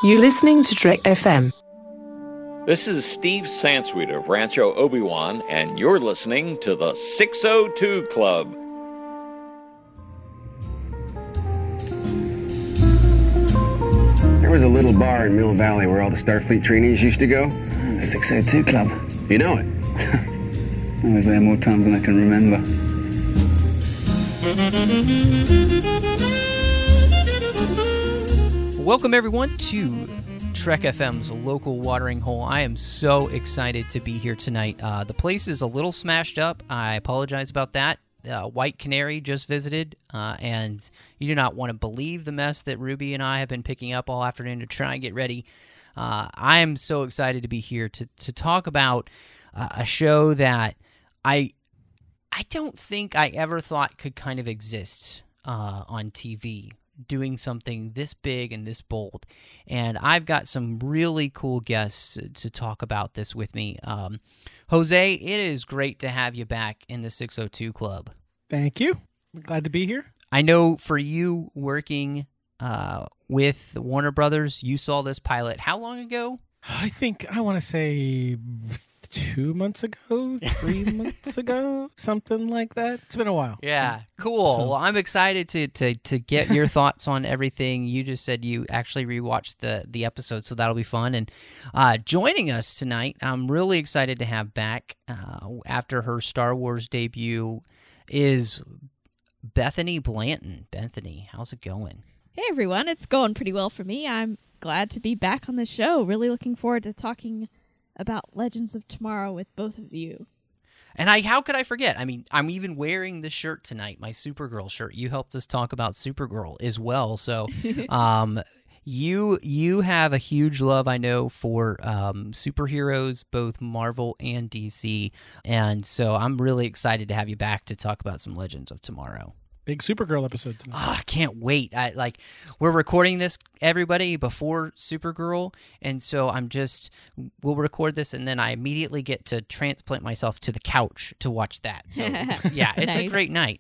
You're listening to Trek FM. This is Steve Sansweet of Rancho Obi-Wan, and you're listening to the 602 Club. There was a little bar in Mill Valley where all the Starfleet trainees used to go. The 602 Club. You know it? I was there more times than I can remember. Welcome, everyone, to Trek FM's local watering hole. I am so excited to be here tonight. The place is a little smashed up. I apologize about that. White Canary just visited, and you do not want to believe the mess that Ruby and I have been picking up all afternoon to try and get ready. I am so excited to be here to talk about a show that I don't think I ever thought could kind of exist on TV, doing something this big and this bold. And I've got some really cool guests to talk about this with me. Jose, it is great to have you back in the 602 Club. Thank you. I'm glad to be here. I know for you working with Warner Brothers, you saw this pilot how long ago? I want to say 2 months ago, 3 months ago, something like that. It's been a while. Yeah, cool. Well, I'm excited to get your thoughts on everything. You just said you actually rewatched the episode, so that'll be fun. And joining us tonight, I'm really excited to have back after her Star Wars debut is Bethany Blanton. Bethany, how's it going? Hey, everyone. It's going pretty well for me. I'm glad to be back on the show. Really looking forward to talking about Legends of Tomorrow with both of you. And how could I forget? I mean, I'm even wearing the shirt tonight, my Supergirl shirt. You helped us talk about Supergirl as well. So you have a huge love, I know, for superheroes, both Marvel and DC. And so I'm really excited to have you back to talk about some Legends of Tomorrow. Big Supergirl episode tonight. Oh, I can't wait. We're recording this, everybody, before Supergirl, and so we'll record this, and then I immediately get to transplant myself to the couch to watch that. So, it's nice. A great night.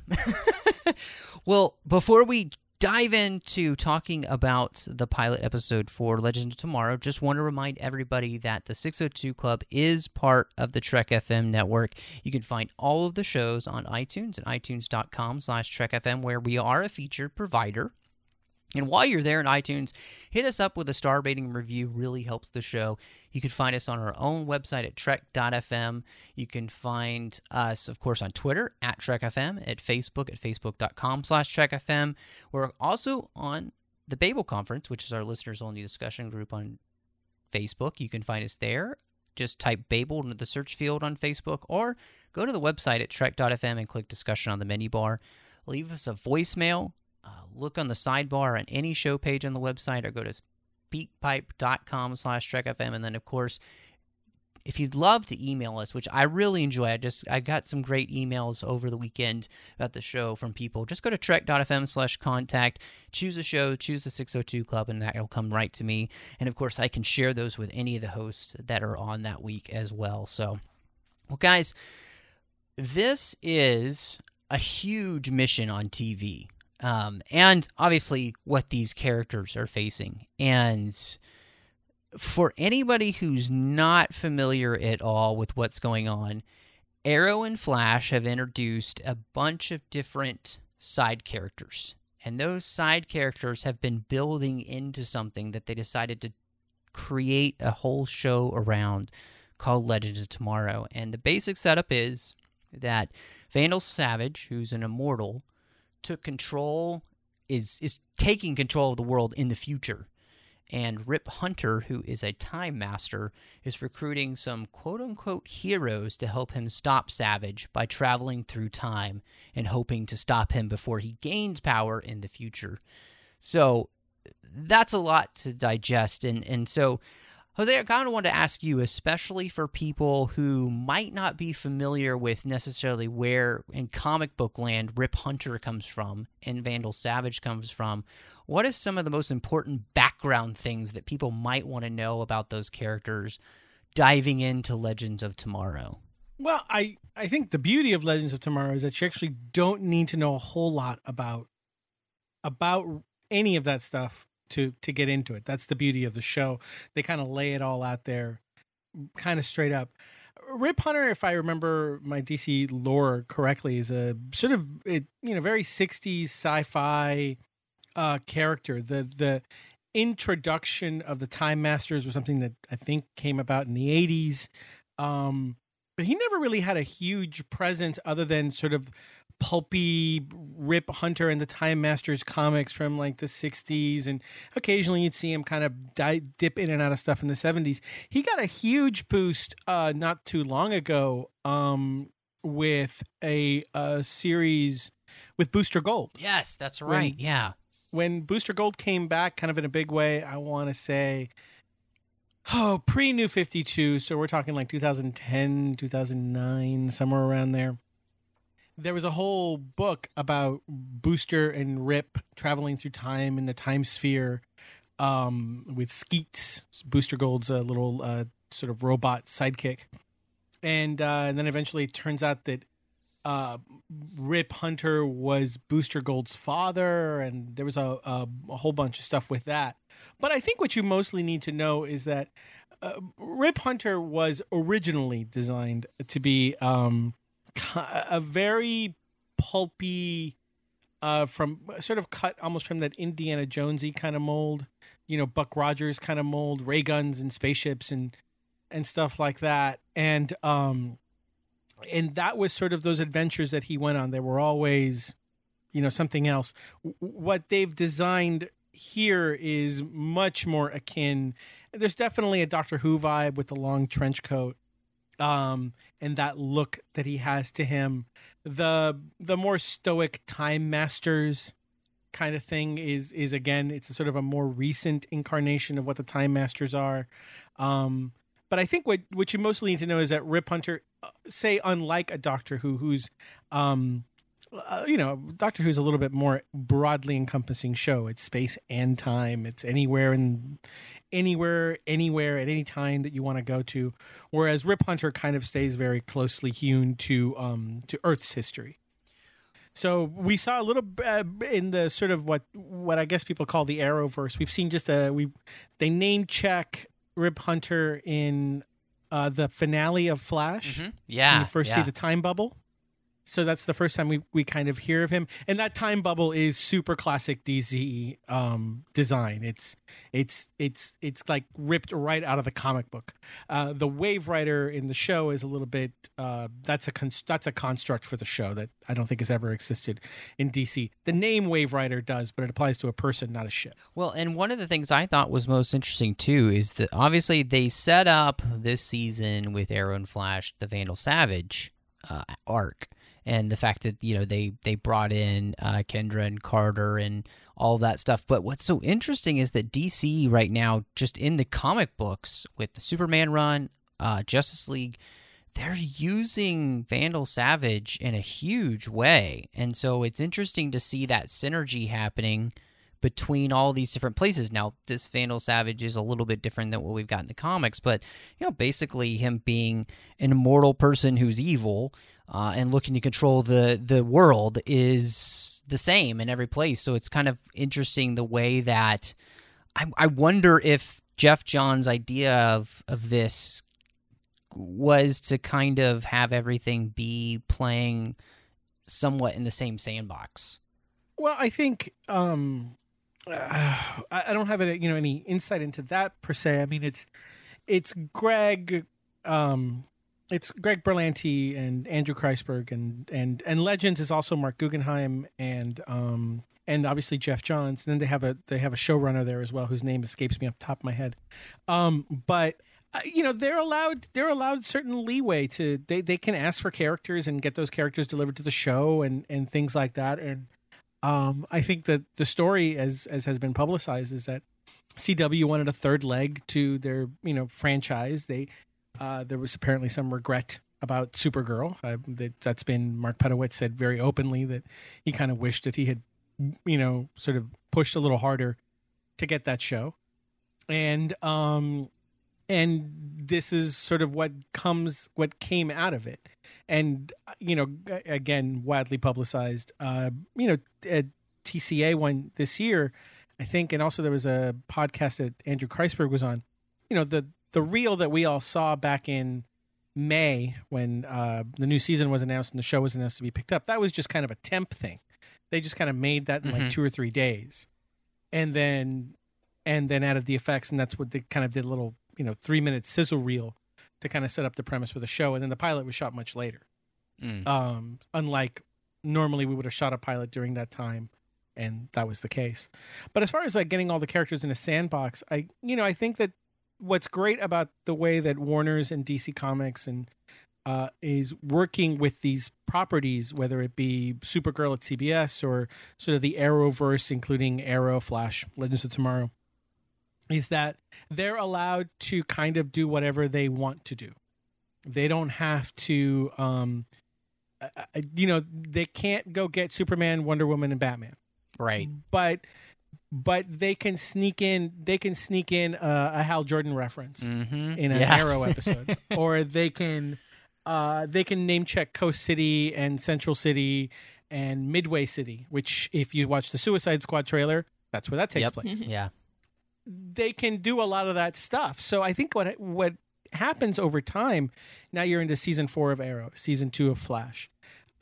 Well, before we dive into talking about the pilot episode for Legends of Tomorrow, just want to remind everybody that the 602 Club is part of the Trek FM network. You can find all of the shows on iTunes at itunes.com/TrekFM, where we are a featured provider. And while you're there in iTunes, hit us up with a star rating review. Really helps the show. You can find us on our own website at trek.fm. You can find us, of course, on Twitter at TrekFM, at facebook.com/TrekFM. We're also on the Babel Conference, which is our listeners-only discussion group on Facebook. You can find us there. Just type Babel into the search field on Facebook, or go to the website at trek.fm and click discussion on the menu bar. Leave us a voicemail. Look on the sidebar on any show page on the website, or go to speakpipe.com/TrekFM. And then, of course, if you'd love to email us, which I really enjoy, I got some great emails over the weekend about the show from people. Just go to trek.fm/contact, choose a show, choose the 602 Club, and that will come right to me. And, of course, I can share those with any of the hosts that are on that week as well. So, well, guys, this is a huge mission on TV. And obviously what these characters are facing. And for anybody who's not familiar at all with what's going on, Arrow and Flash have introduced a bunch of different side characters. And those side characters have been building into something that they decided to create a whole show around called Legends of Tomorrow. And the basic setup is that Vandal Savage, who's an immortal, took control, is taking control of the world in the future. And Rip Hunter, who is a time master, is recruiting some quote-unquote heroes to help him stop Savage by traveling through time and hoping to stop him before he gains power in the future. So that's a lot to digest. And so, Jose, I kind of wanted to ask you, especially for people who might not be familiar with necessarily where in comic book land Rip Hunter comes from and Vandal Savage comes from, what is some of the most important background things that people might want to know about those characters diving into Legends of Tomorrow? Well, I think the beauty of Legends of Tomorrow is that you actually don't need to know a whole lot about any of that stuff to get into it. That's the beauty of the show. They kind of lay it all out there, kind of straight up. Rip Hunter, if I remember my DC lore correctly, is a sort of very 60s sci-fi character. The introduction of the Time Masters was something that I think came about in the 80s. But he never really had a huge presence other than sort of pulpy Rip Hunter and the Time Masters comics from like the 60s. And occasionally you'd see him kind of dip in and out of stuff in the 70s. He got a huge boost not too long ago with a series with Booster Gold. Yes, that's right. When Booster Gold came back kind of in a big way, I want to say, pre-New 52, so we're talking like 2010, 2009, somewhere around there. There was a whole book about Booster and Rip traveling through time in the time sphere with Skeets, Booster Gold's little sort of robot sidekick. And then eventually it turns out that Rip Hunter was Booster Gold's father, and there was a whole bunch of stuff with that. But I think what you mostly need to know is that Rip Hunter was originally designed to be a very pulpy, from sort of cut almost from that Indiana Jonesy kind of mold, Buck Rogers kind of mold, ray guns and spaceships and stuff like that. And that was sort of those adventures that he went on. They were always, something else. What they've designed here is much more akin. There's definitely a Doctor Who vibe with the long trench coat, and that look that he has to him. The more stoic Time Masters kind of thing is again, it's a sort of a more recent incarnation of what the Time Masters are. But I think what you mostly need to know is that Rip Hunter, say, unlike a Doctor Who, who's, Doctor Who's a little bit more broadly encompassing show. It's space and time. It's anywhere at any time that you want to go to. Whereas Rip Hunter kind of stays very closely hewn to Earth's history. So we saw a little in the sort of what I guess people call the Arrowverse. We've seen they name check Rip Hunter in the finale of Flash. Mm-hmm. Yeah. When you first see the time bubble. So that's the first time we kind of hear of him. And that time bubble is super classic DC design. It's like ripped right out of the comic book. The Wave Rider in the show is a little bit that's a construct for the show that I don't think has ever existed in DC. The name Wave Rider does, but it applies to a person, not a ship. Well, and one of the things I thought was most interesting too is that obviously they set up this season with Arrow and Flash the Vandal Savage arc. And the fact that, they brought in Kendra and Carter and all that stuff. But what's so interesting is that DC right now, just in the comic books with the Superman run, Justice League, they're using Vandal Savage in a huge way. And so it's interesting to see that synergy happening between all these different places. Now, this Vandal Savage is a little bit different than what we've got in the comics, but, basically him being an immortal person who's evil and looking to control the world is the same in every place. So it's kind of interesting the way that I wonder if Jeff John's idea of this was to kind of have everything be playing somewhat in the same sandbox. Well, I think I don't have any insight into that per se. I mean, it's Greg. It's Greg Berlanti and Andrew Kreisberg and Legends is also Mark Guggenheim and obviously Jeff Johns. And then they have a showrunner there as well whose name escapes me off the top of my head. But they're allowed certain leeway to they can ask for characters and get those characters delivered to the show and things like that. And I think that the story as has been publicized is that CW wanted a third leg to their franchise. There was apparently some regret about Supergirl. That's been Mark Pedowitz said very openly that he kind of wished that he had, sort of pushed a little harder to get that show. And this is sort of what came out of it. And, again, widely publicized, TCA one this year I think, and also there was a podcast that Andrew Kreisberg was on. You know, the reel that we all saw back in May when the new season was announced and the show was announced to be picked up, that was just kind of a temp thing. They just kind of made that in like 2 or 3 days, and then added the effects, and that's what they kind of did a little 3-minute sizzle reel to kind of set up the premise for the show, and then the pilot was shot much later. Unlike normally we would have shot a pilot during that time, and that was the case. But as far as like getting all the characters in a sandbox, I think that what's great about the way that Warner's and DC Comics and is working with these properties, whether it be Supergirl at CBS or sort of the Arrowverse, including Arrow, Flash, Legends of Tomorrow, is that they're allowed to kind of do whatever they want to do. They don't have to, they can't go get Superman, Wonder Woman, and Batman. Right. But they can sneak in. They can sneak in a Hal Jordan reference in an Arrow episode, or they can name check Coast City and Central City and Midway City, which if you watch the Suicide Squad trailer, that's where that takes place. Yeah. They can do a lot of that stuff. So I think what happens over time, now you're into season 4 of Arrow, season 2 of Flash.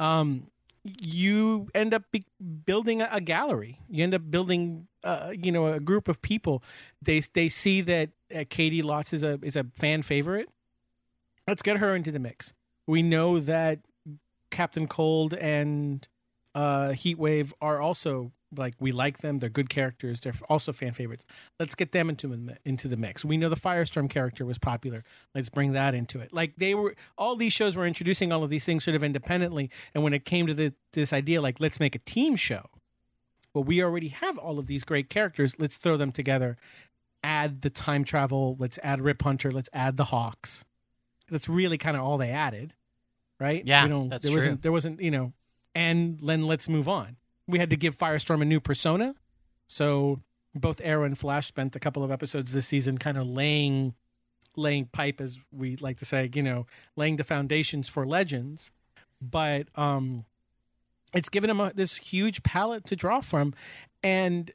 You end up building a gallery. You end up building, a group of people. They see that Katie Lotz is a fan favorite. Let's get her into the mix. We know that Captain Cold and Heatwave are also, like, we like them. They're good characters. They're also fan favorites. Let's get them into the mix. We know the Firestorm character was popular. Let's bring that into it. Like, all these shows were introducing all of these things sort of independently. And when it came to this idea, like, let's make a team show. Well, we already have all of these great characters. Let's throw them together. Add the time travel. Let's add Rip Hunter. Let's add the Hawks. That's really kind of all they added, right? Yeah, that's true. There wasn't, and then let's move on. We had to give Firestorm a new persona. So both Arrow and Flash spent a couple of episodes this season kind of laying pipe, as we like to say, laying the foundations for Legends. But it's given them this huge palette to draw from. And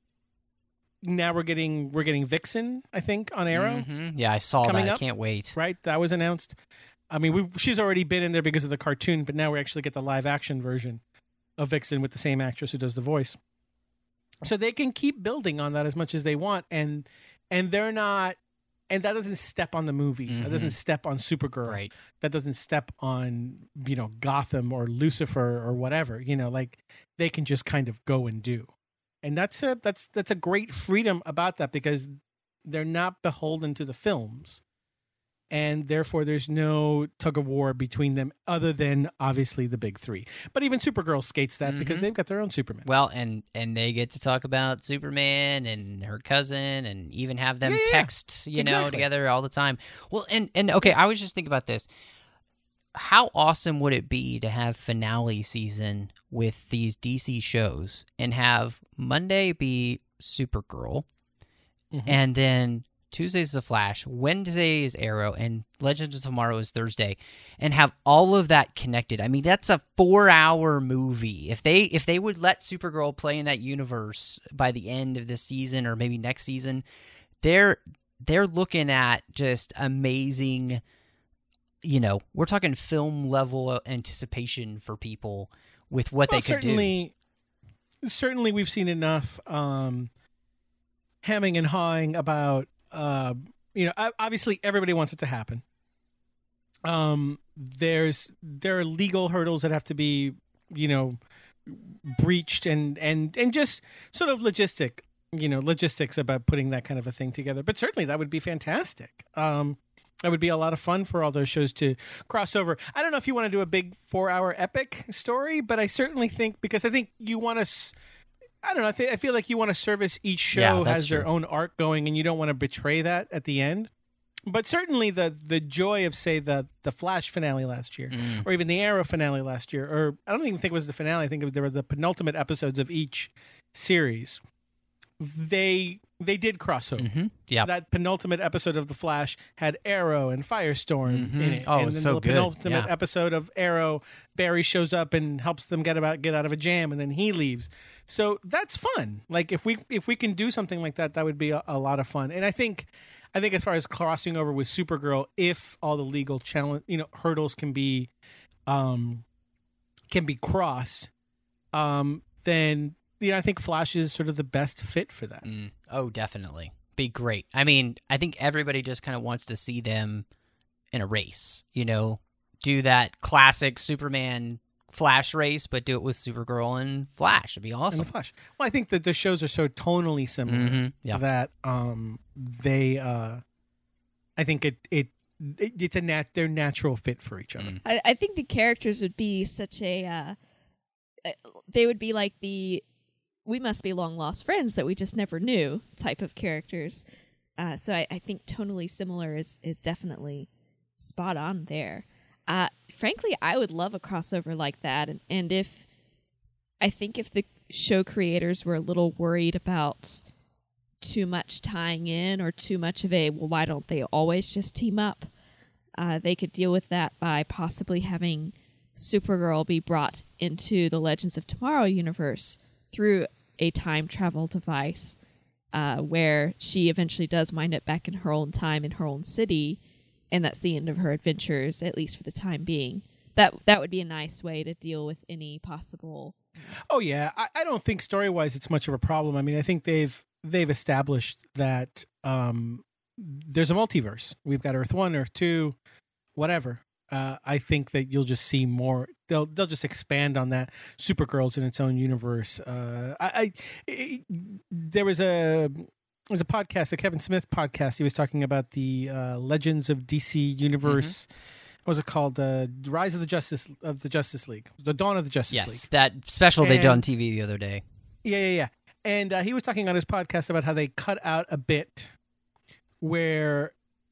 now we're getting Vixen, I think, on Arrow. Mm-hmm. Yeah, I saw that. I can't wait. Right? That was announced. I mean, she's already been in there because of the cartoon, but now we actually get the live action version of Vixen with the same actress who does the voice. So they can keep building on that as much as they want, and they're not, and that doesn't step on the movies. That doesn't step on Supergirl. Right. That doesn't step on, Gotham or Lucifer or whatever. Like, they can just kind of go and do. And that's a great freedom about that, because they're not beholden to the films. And therefore, there's no tug of war between them other than, obviously, the big three. But even Supergirl skates that because they've got their own Superman. Well, and they get to talk about Superman and her cousin and even have them text, together all the time. Well, and okay, I was just thinking about this. How awesome would it be to have finale season with these DC shows and have Monday be Supergirl and then Tuesday's The Flash, Wednesday is Arrow, and Legends of Tomorrow is Thursday, and have all of that connected? I mean, that's a 4-hour movie. If they would let Supergirl play in that universe by the end of this season or maybe next season, they're looking at just amazing. We're talking film level anticipation for people with what they could do. Certainly, we've seen enough hemming and hawing about. Obviously everybody wants it to happen. There are legal hurdles that have to be, breached and just sort of logistics about putting that kind of a thing together. But certainly that would be fantastic. That would be a lot of fun for all those shows to cross over. I don't know if you want to do a big 4-hour epic story, but I certainly think, because I think you want to, I don't know. I feel like you want to service each show has their own arc going, and you don't want to betray that at the end. But certainly the joy of, say, the Flash finale last year, or even the Arrow finale last year, or I don't even think it was the finale. I think there were the penultimate episodes of each series. They they did cross over. Mm-hmm. Yeah. That penultimate episode of The Flash had Arrow and Firestorm in it. Oh, and it's then so the good. penultimate Yeah. episode of Arrow, Barry shows up and helps them get out of a jam, and then he leaves. So that's fun. Like if we can do something like that, that would be a lot of fun. And I think as far as crossing over with Supergirl, if all the legal challenge hurdles can be crossed, then I think Flash is sort of the best fit for that. Oh, definitely. Be great. I mean, I think everybody just kind of wants to see them in a race, do that classic Superman Flash race, but do it with Supergirl and Flash. It'd be awesome. And the Flash. Well, I think that the shows are so tonally similar that I think they're natural fit for each other. I think the characters would be such a they would be like the we must be long lost friends that we just never knew type of characters. So I think tonally similar is definitely spot on there. Frankly, I would love a crossover like that, and if the show creators were a little worried about too much tying in or too much of a why don't they always just team up, they could deal with that by possibly having Supergirl be brought into the Legends of Tomorrow universe through a time travel device, where she eventually does wind up back in her own time in her own city, and that's the end of her adventures, at least for the time being. That would be a nice way to deal with any possible. Oh yeah, I don't think story-wise it's much of a problem. I mean, I think they've established that there's a multiverse. We've got Earth 1, Earth 2, whatever. I think that you'll just see more. They'll just expand on that. Supergirl's in its own universe. There was a podcast, a Kevin Smith podcast. He was talking about the Legends of DC Universe. What was it called? Rise of the Justice League. The Dawn of the Justice League. Yes, that special they did on TV the other day. Yeah. And he was talking on his podcast about how they cut out a bit where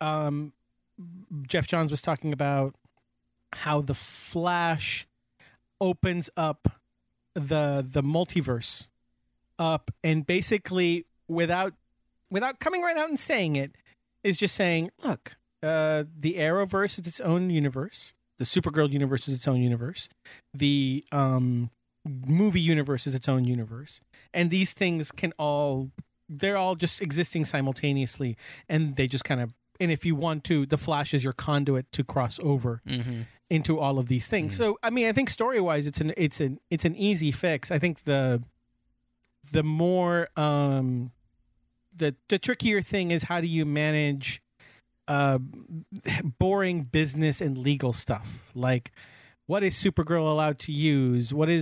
Jeff Johns was talking about how the Flash opens up the multiverse up, and basically without coming right out and saying it, is just saying, look, the Arrowverse is its own universe, the Supergirl universe is its own universe, the movie universe is its own universe, and these things they're all just existing simultaneously, and they just kind of, and if you want to, the Flash is your conduit to cross over into all of these things. So I mean, I think story wise it's an easy fix. I think the more the trickier thing is, how do you manage boring business and legal stuff? Like, what is Supergirl allowed to use? What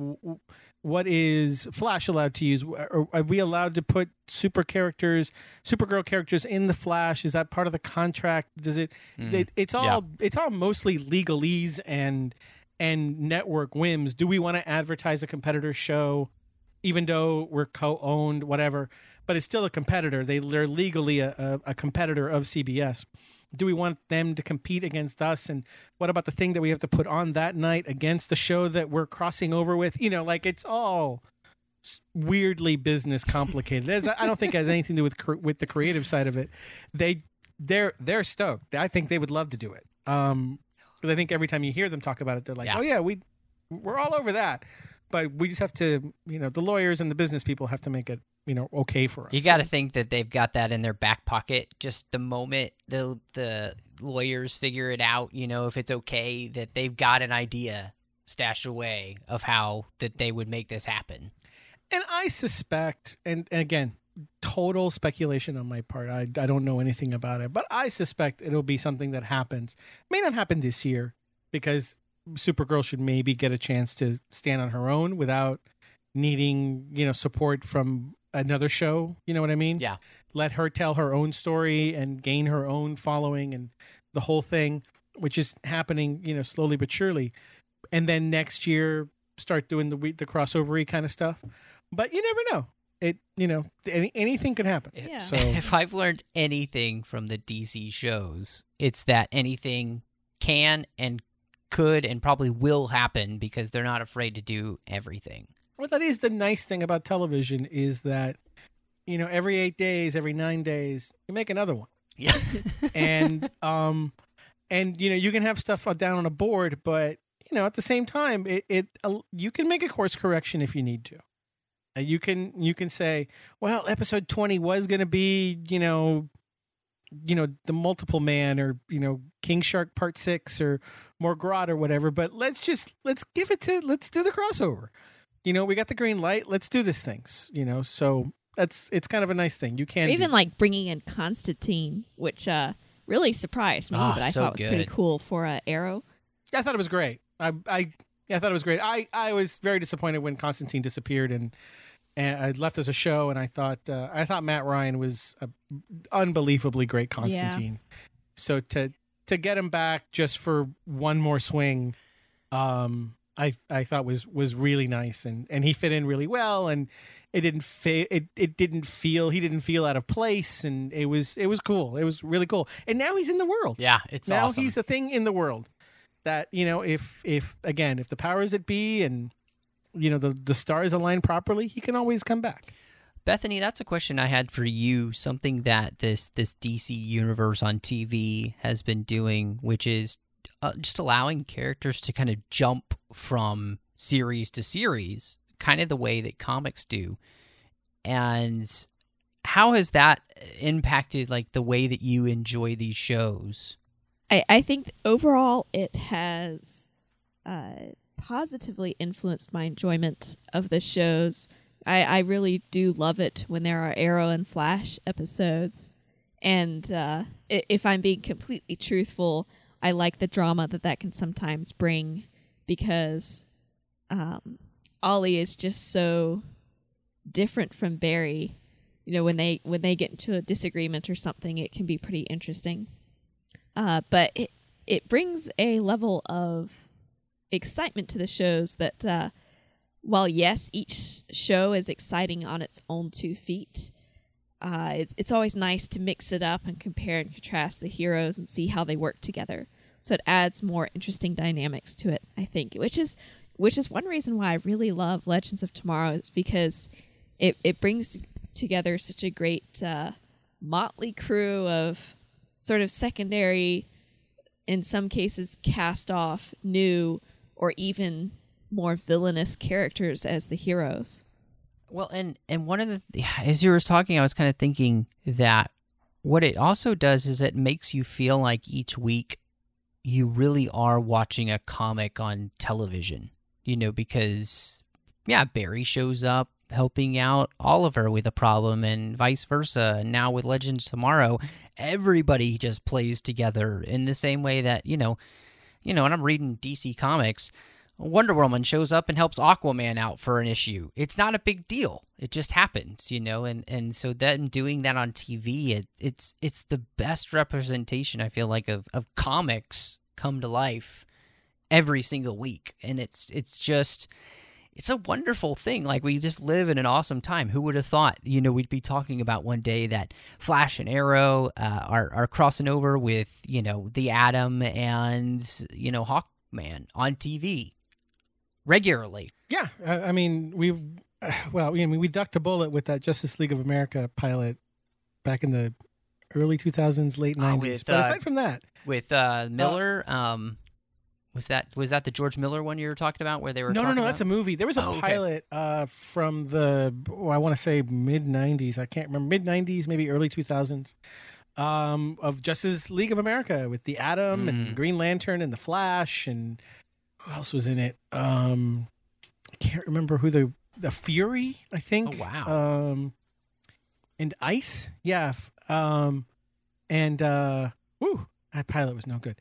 is Flash allowed to use? Are we allowed to put Supergirl characters in the Flash? Is that part of the contract? Does it? It's all mostly legalese and network whims. Do we want to advertise a competitor show, even though we're co-owned, whatever? But it's still a competitor. They're legally a competitor of CBS. Do we want them to compete against us? And what about the thing that we have to put on that night against the show that we're crossing over with? Like, it's all weirdly business complicated. I don't think it has anything to do with the creative side of it. They're stoked. I think they would love to do it. Because I think every time you hear them talk about it, they're like, oh yeah, we're all over that. But we just have to, the lawyers and the business people have to make it, okay for us. You got to think that they've got that in their back pocket just the moment the lawyers figure it out, if it's okay, that they've got an idea stashed away of how that they would make this happen. And I suspect, and again, total speculation on my part, I don't know anything about it, but I suspect it'll be something that happens. May not happen this year, because Supergirl should maybe get a chance to stand on her own without needing, support from another show. You know what I mean? Yeah. Let her tell her own story and gain her own following and the whole thing, which is happening, slowly but surely. And then next year start doing the crossover-y kind of stuff. But you never know. Anything could happen. Yeah. So if I've learned anything from the DC shows, it's that anything can and could and probably will happen because they're not afraid to do everything. Well, that is the nice thing about television, is that every 8 days, every 9 days, you make another one. Yeah. And you can have stuff down on a board, but at the same time, you can make a course correction if you need to. You can say, well, episode 20 was going to be, the Multiple Man, or King Shark Part 6, or Morgrot, or whatever. But let's do the crossover. We got the green light. Let's do this thing. So it's kind of a nice thing. You can even like bringing in Constantine, which really surprised me, but I thought was pretty cool for Arrow. I thought it was great. I thought it was great. I was very disappointed when Constantine disappeared and I left as a show, and I thought Matt Ryan was an unbelievably great Constantine. Yeah. So to get him back just for one more swing, I thought was really nice, and he fit in really well, and he didn't feel out of place, and it was cool. It was really cool. And now he's in the world. Yeah, it's now awesome. He's a thing in the world. That if the powers that be and the stars align properly, he can always come back. Bethany, that's a question I had for you. Something that this DC universe on TV has been doing, which is just allowing characters to kind of jump from series to series, kind of the way that comics do. And how has that impacted like the way that you enjoy these shows? I think overall it has positively influenced my enjoyment of the shows. I really do love it when there are Arrow and Flash episodes. And if I'm being completely truthful, I like the drama that can sometimes bring, because Ollie is just so different from Barry. When they get into a disagreement or something, it can be pretty interesting. But it brings a level of excitement to the shows that, while yes, each show is exciting on its own 2 feet, it's always nice to mix it up and compare and contrast the heroes and see how they work together. So it adds more interesting dynamics to it, I think, which is one reason why I really love Legends of Tomorrow, is because it brings together such a great motley crew of sort of secondary, in some cases cast off, new, or even more villainous characters as the heroes. Well, and one of as you were talking, I was kind of thinking that what it also does is it makes you feel like each week you really are watching a comic on television, because, Barry shows up helping out Oliver with a problem, and vice versa. And now with Legends Tomorrow, everybody just plays together in the same way that, and I'm reading DC Comics, Wonder Woman shows up and helps Aquaman out for an issue. It's not a big deal. It just happens, and so them doing that on TV, it's the best representation, I feel like, of comics come to life every single week. And it's a wonderful thing. Like, we just live in an awesome time. Who would have thought, we'd be talking about one day that Flash and Arrow are crossing over with, the Atom and, Hawkman on TV regularly. Yeah. I mean, we ducked a bullet with that Justice League of America pilot back in the early 2000s, late 90s. But aside from that. With Miller, Was that the George Miller one you were talking about, where they were? No, that's a movie. There was a pilot from the I want to say mid '90s. I can't remember, mid '90s, maybe early 2000s, of Justice League of America with the Atom and Green Lantern and the Flash, and who else was in it? I can't remember who the Fury, I think. Oh wow. And Ice, yeah. That pilot was no good.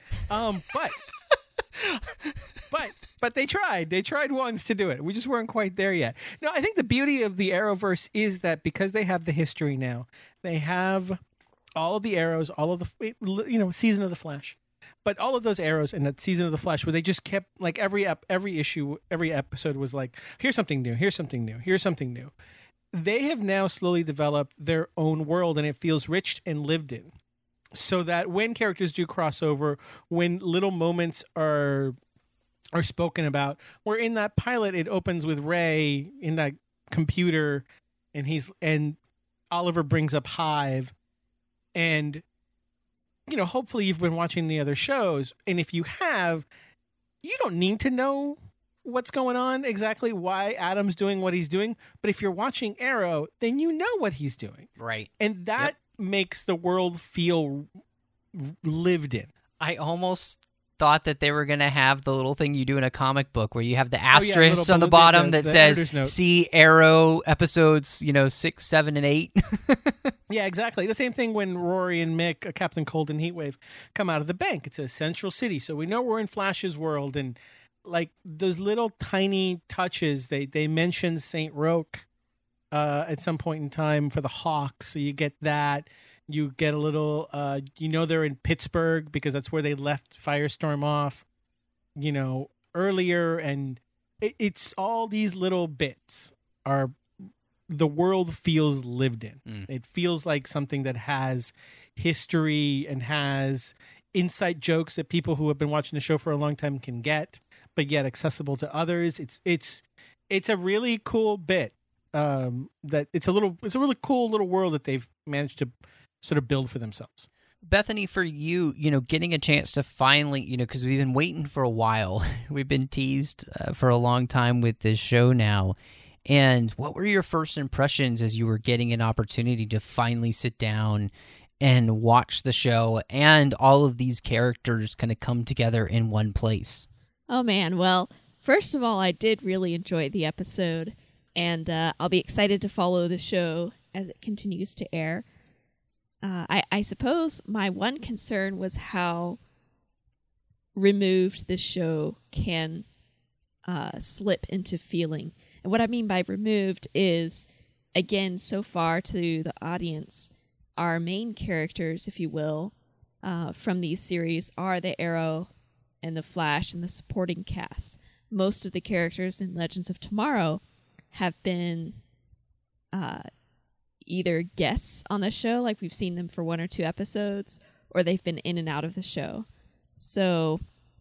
But they tried. They tried once to do it. We just weren't quite there yet. No, I think the beauty of the Arrowverse is that because they have the history now, they have all of the Arrows, all of the Season of the Flash, but all of those Arrows in that Season of the Flash, where they just kept like every issue, every episode was like, here's something new, here's something new, here's something new. They have now slowly developed their own world, and it feels rich and lived in. So that when characters do crossover, when little moments are spoken about, where in that pilot it opens with Ray in that computer, and Oliver brings up Hive, and hopefully you've been watching the other shows, and if you have, you don't need to know what's going on exactly, why Adam's doing what he's doing, but if you're watching Arrow, then you know what he's doing. Right. And that makes the world feel lived in. I almost thought that they were going to have the little thing you do in a comic book where you have the asterisk on the bottom that says, see Arrow episodes, 6, 7, and 8. Yeah, exactly. The same thing when Rory and Mick, Captain Cold and Heatwave, come out of the bank. It says Central City. So we know we're in Flash's world. And like those little tiny touches, they mention St. Roque at some point in time for the Hawks. So you get that. You get a little, they're in Pittsburgh because that's where they left Firestorm off, earlier. And it's all these little bits are, the world feels lived in. It feels like something that has history and has inside jokes that people who have been watching the show for a long time can get, but yet accessible to others. It's a really cool bit. That it's a really cool little world that they've managed to sort of build for themselves. Bethany, for you, getting a chance to finally, because we've been waiting for a while. We've been teased for a long time with this show now. And what were your first impressions as you were getting an opportunity to finally sit down and watch the show and all of these characters kind of come together in one place? Oh, man. Well, first of all, I did really enjoy the episode, and I'll be excited to follow the show as it continues to air. I suppose my one concern was how removed this show can slip into feeling. And what I mean by removed is, again, so far to the audience, our main characters, if you will, from these series are the Arrow and the Flash and the supporting cast. Most of the characters in Legends of Tomorrow have been either guests on the show, like we've seen them for 1 or 2 episodes, or they've been in and out of the show. So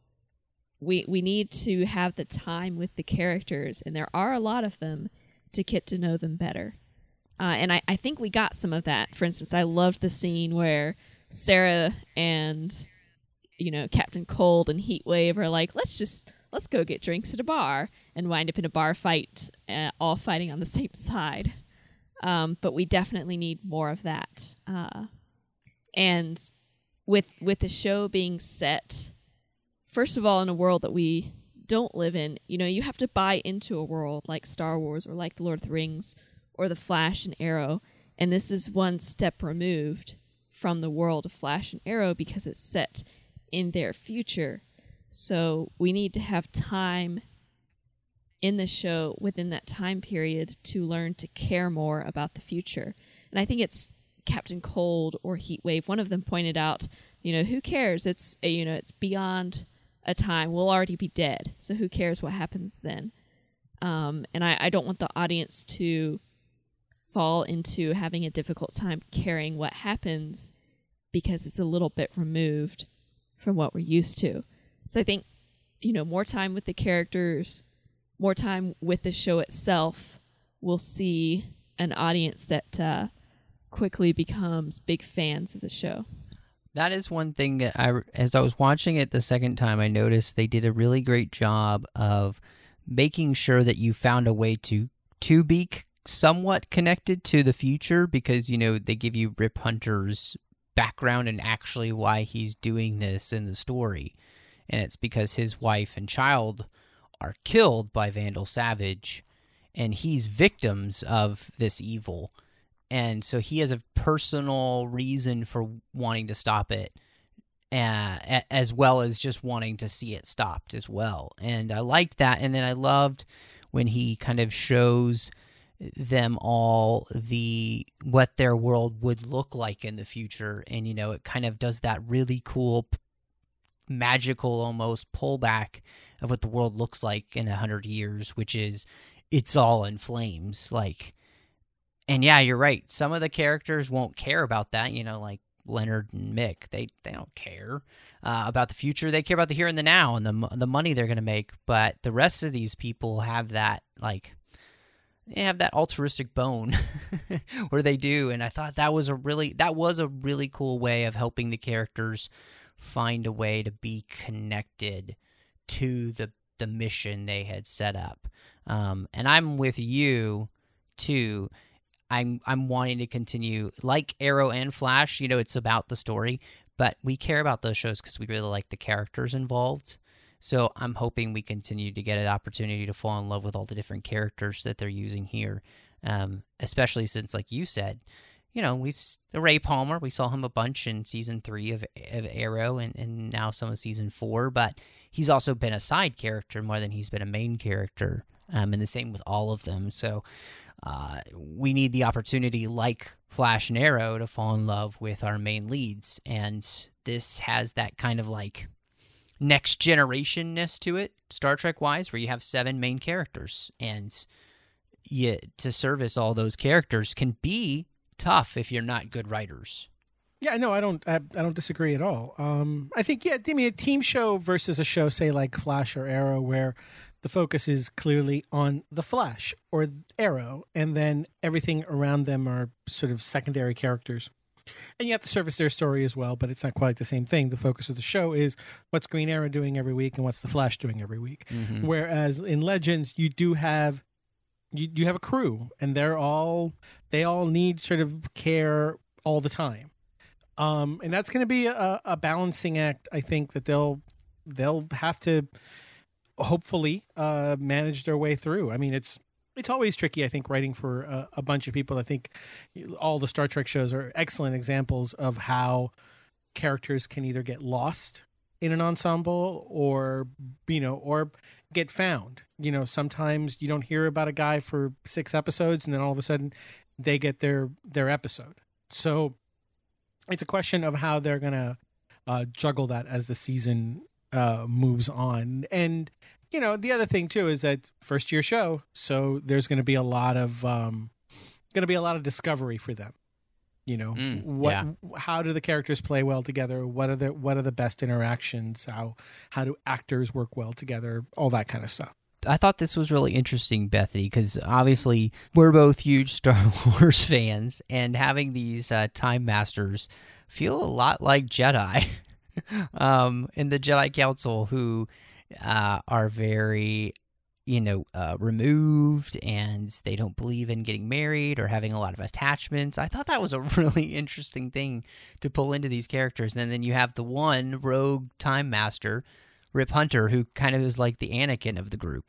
we need to have the time with the characters, and there are a lot of them, to get to know them better. And I think we got some of that. For instance, I loved the scene where Sarah and Captain Cold and Heatwave are like, let's go get drinks at a bar, and wind up in a bar fight, all fighting on the same side. But we definitely need more of that. And with the show being set, first of all, in a world that we don't live in, you have to buy into a world like Star Wars or like The Lord of the Rings or The Flash and Arrow. And this is one step removed from the world of Flash and Arrow because it's set in their future. So we need to have time in the show within that time period to learn to care more about the future. And I think it's Captain Cold or Heatwave. One of them pointed out, who cares? It's it's beyond a time. We'll already be dead. So who cares what happens then? And I don't want the audience to fall into having a difficult time caring what happens because it's a little bit removed from what we're used to. So I think, more time with the characters, more time with the show itself, we'll see an audience that quickly becomes big fans of the show. That is one thing that as I was watching it the second time, I noticed they did a really great job of making sure that you found a way to be somewhat connected to the future because, they give you Rip Hunter's background and actually why he's doing this in the story. And it's because his wife and child are killed by Vandal Savage, and he's victims of this evil. And so he has a personal reason for wanting to stop it, as well as just wanting to see it stopped as well. And I liked that. And then I loved when he kind of shows them all what their world would look like in the future. And, it kind of does that really cool, magical almost pullback of what the world looks like in 100 years, which is it's all in flames. And yeah, you're right. Some of the characters won't care about that, like Leonard and Mick. They don't care about the future. They care about the here and the now and the money they're going to make. But the rest of these people have that, they have that altruistic bone where they do, and I thought that was a really cool way of helping the characters find a way to be connected to the mission they had set up. And I'm with you too. I'm wanting to continue, like Arrow and Flash, it's about the story, but we care about those shows because we really like the characters involved. So I'm hoping we continue to get an opportunity to fall in love with all the different characters that they're using here, especially since, like you said, we've Ray Palmer, we saw him a bunch in season 3 of Arrow and now some of season 4, but he's also been a side character more than he's been a main character, and the same with all of them. So we need the opportunity, like Flash and Arrow, to fall in love with our main leads, and this has that kind of like next generation-ness to it, Star Trek-wise, where you have 7 main characters, and to service all those characters can be tough if you're not good writers. Yeah, no, I don't disagree at all. I think, a team show versus a show, say, like Flash or Arrow, where the focus is clearly on the Flash or Arrow, and then everything around them are sort of secondary characters. And you have to service their story as well, but it's not quite the same thing. The focus of the show is what's Green Arrow doing every week and what's the Flash doing every week. Mm-hmm. Whereas in Legends, you do have you have a crew, and they all need sort of care all the time. And that's going to be a balancing act. I think that they'll have to hopefully manage their way through. I mean, it's always tricky, I think, writing for a bunch of people. I think all the Star Trek shows are excellent examples of how characters can either get lost in an ensemble or get found. Sometimes you don't hear about a guy for 6 episodes, and then all of a sudden they get their episode. So it's a question of how they're going to juggle that as the season moves on. And the other thing too is that first year show, so there's going to be a lot of discovery for them. How do the characters play well together? What are the best interactions? How do actors work well together? All that kind of stuff. I thought this was really interesting, Bethany, because obviously we're both huge Star Wars fans, and having these Time Masters feel a lot like Jedi in the Jedi Council, who are very, removed, and they don't believe in getting married or having a lot of attachments. I thought that was a really interesting thing to pull into these characters. And then you have the one rogue Time Master, Rip Hunter, who kind of is like the Anakin of the group.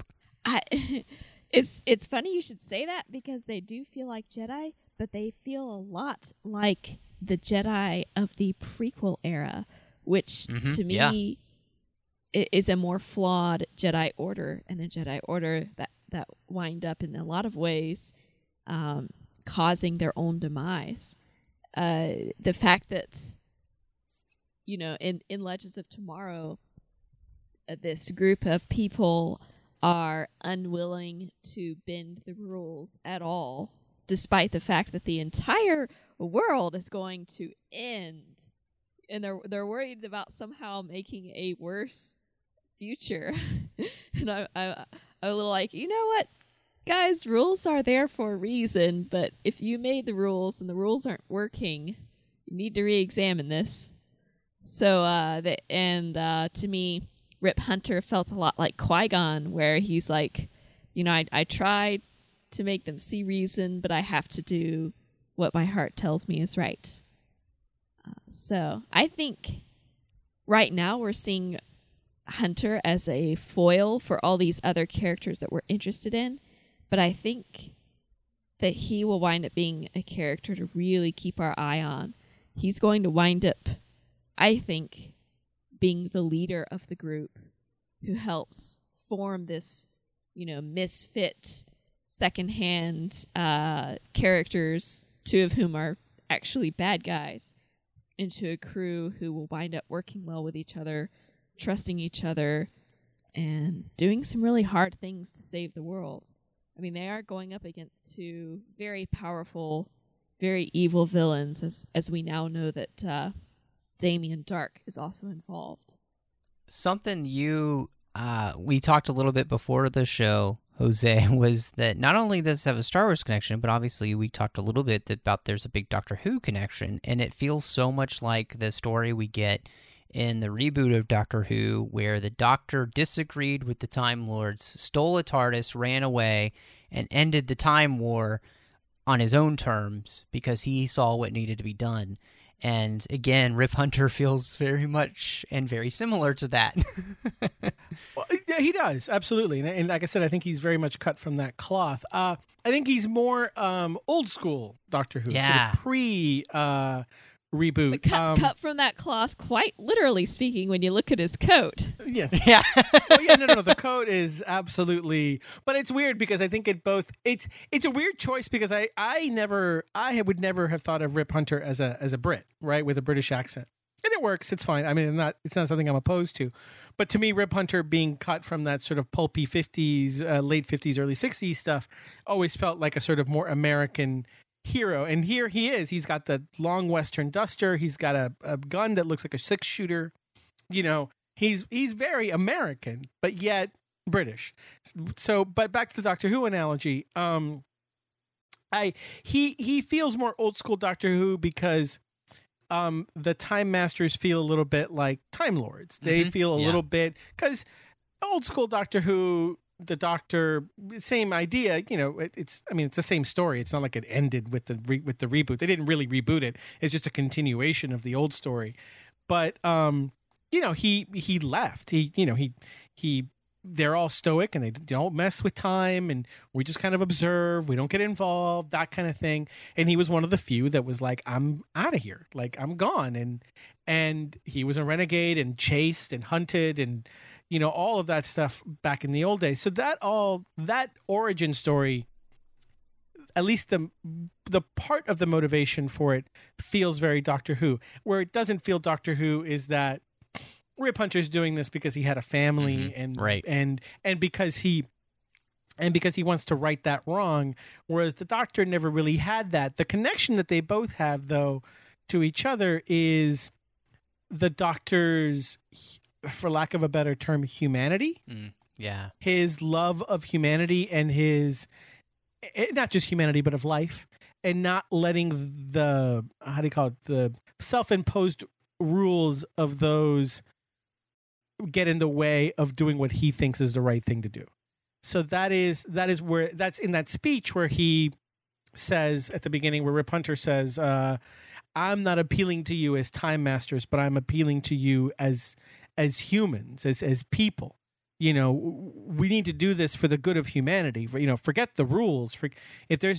It's funny you should say that, because they do feel like Jedi, but they feel a lot like the Jedi of the prequel era, which to me is a more flawed Jedi Order, and a Jedi Order that wind up in a lot of ways causing their own demise. The fact that, in Legends of Tomorrow, this group of people are unwilling to bend the rules at all, despite the fact that the entire world is going to end, and they're worried about somehow making a worse future. And I'm a little like, you know what, guys, rules are there for a reason, but if you made the rules and the rules aren't working, you need to re-examine this. So to me, Rip Hunter felt a lot like Qui-Gon, where he's like, I tried to make them see reason, but I have to do what my heart tells me is right. So I think right now we're seeing Hunter as a foil for all these other characters that we're interested in, but I think that he will wind up being a character to really keep our eye on. He's going to wind up, I think, being the leader of the group who helps form this, misfit secondhand characters, 2 of whom are actually bad guys, into a crew who will wind up working well with each other, trusting each other, and doing some really hard things to save the world. I mean, they are going up against 2 very powerful, very evil villains, as we now know that Damien Dark is also involved. Something we talked a little bit before the show Jose, was that not only does it have a Star Wars connection, but obviously we talked a little bit about there's a big Doctor Who connection, and it feels so much like the story we get in the reboot of Doctor Who, where the Doctor disagreed with the Time Lords, stole a TARDIS, ran away, and ended the Time War on his own terms because he saw what needed to be done. And again, Rip Hunter feels very much and very similar to that. Well, yeah, he does, absolutely. And like I said, I think he's very much cut from that cloth. I think he's more old school Doctor Who, Yeah. sort of pre-reboot. Cut from that cloth, quite literally speaking, when you look at his coat. Yeah. Yeah. Oh yeah, no. The code is absolutely, but it's weird because I think it's a weird choice because I would never have thought of Rip Hunter as a Brit, right, with a British accent, and it works. It's fine. I mean, it's not something I'm opposed to, but to me, Rip Hunter being cut from that sort of pulpy '50s, late '50s, early '60s stuff always felt like a sort of more American hero, and here he is. He's got the long Western duster. He's got a gun that looks like a 6-shooter. You know. He's very American, but yet British. So, but back to the Doctor Who analogy. He feels more old school Doctor Who because the Time Masters feel a little bit like Time Lords. They feel a little bit because old school Doctor Who, the Doctor, same idea. You know, it's the same story. It's not like it ended with the reboot. They didn't really reboot it. It's just a continuation of the old story. But you know, he left. They're all stoic and they don't mess with time, and we just kind of observe. We don't get involved, that kind of thing. And he was one of the few that was like, I'm out of here, like I'm gone. And he was a renegade and chased and hunted and, you know, all of that stuff back in the old days. So that origin story, at least the part of the motivation for it feels very Doctor Who. Where it doesn't feel Doctor Who is that Rip Hunter's doing this because he had a family and because he wants to right that wrong, whereas the Doctor never really had that. The connection that they both have, though, to each other is the Doctor's, for lack of a better term, humanity. Yeah. His love of humanity and his, not just humanity, but of life, and not letting the, the self-imposed rules of those get in the way of doing what he thinks is the right thing to do. So that is where, that's in that speech where he says at the beginning, where Rip Hunter says, I'm not appealing to you as Time Masters, but I'm appealing to you as humans, as people. You know, we need to do this for the good of humanity. You know, forget the rules. If there's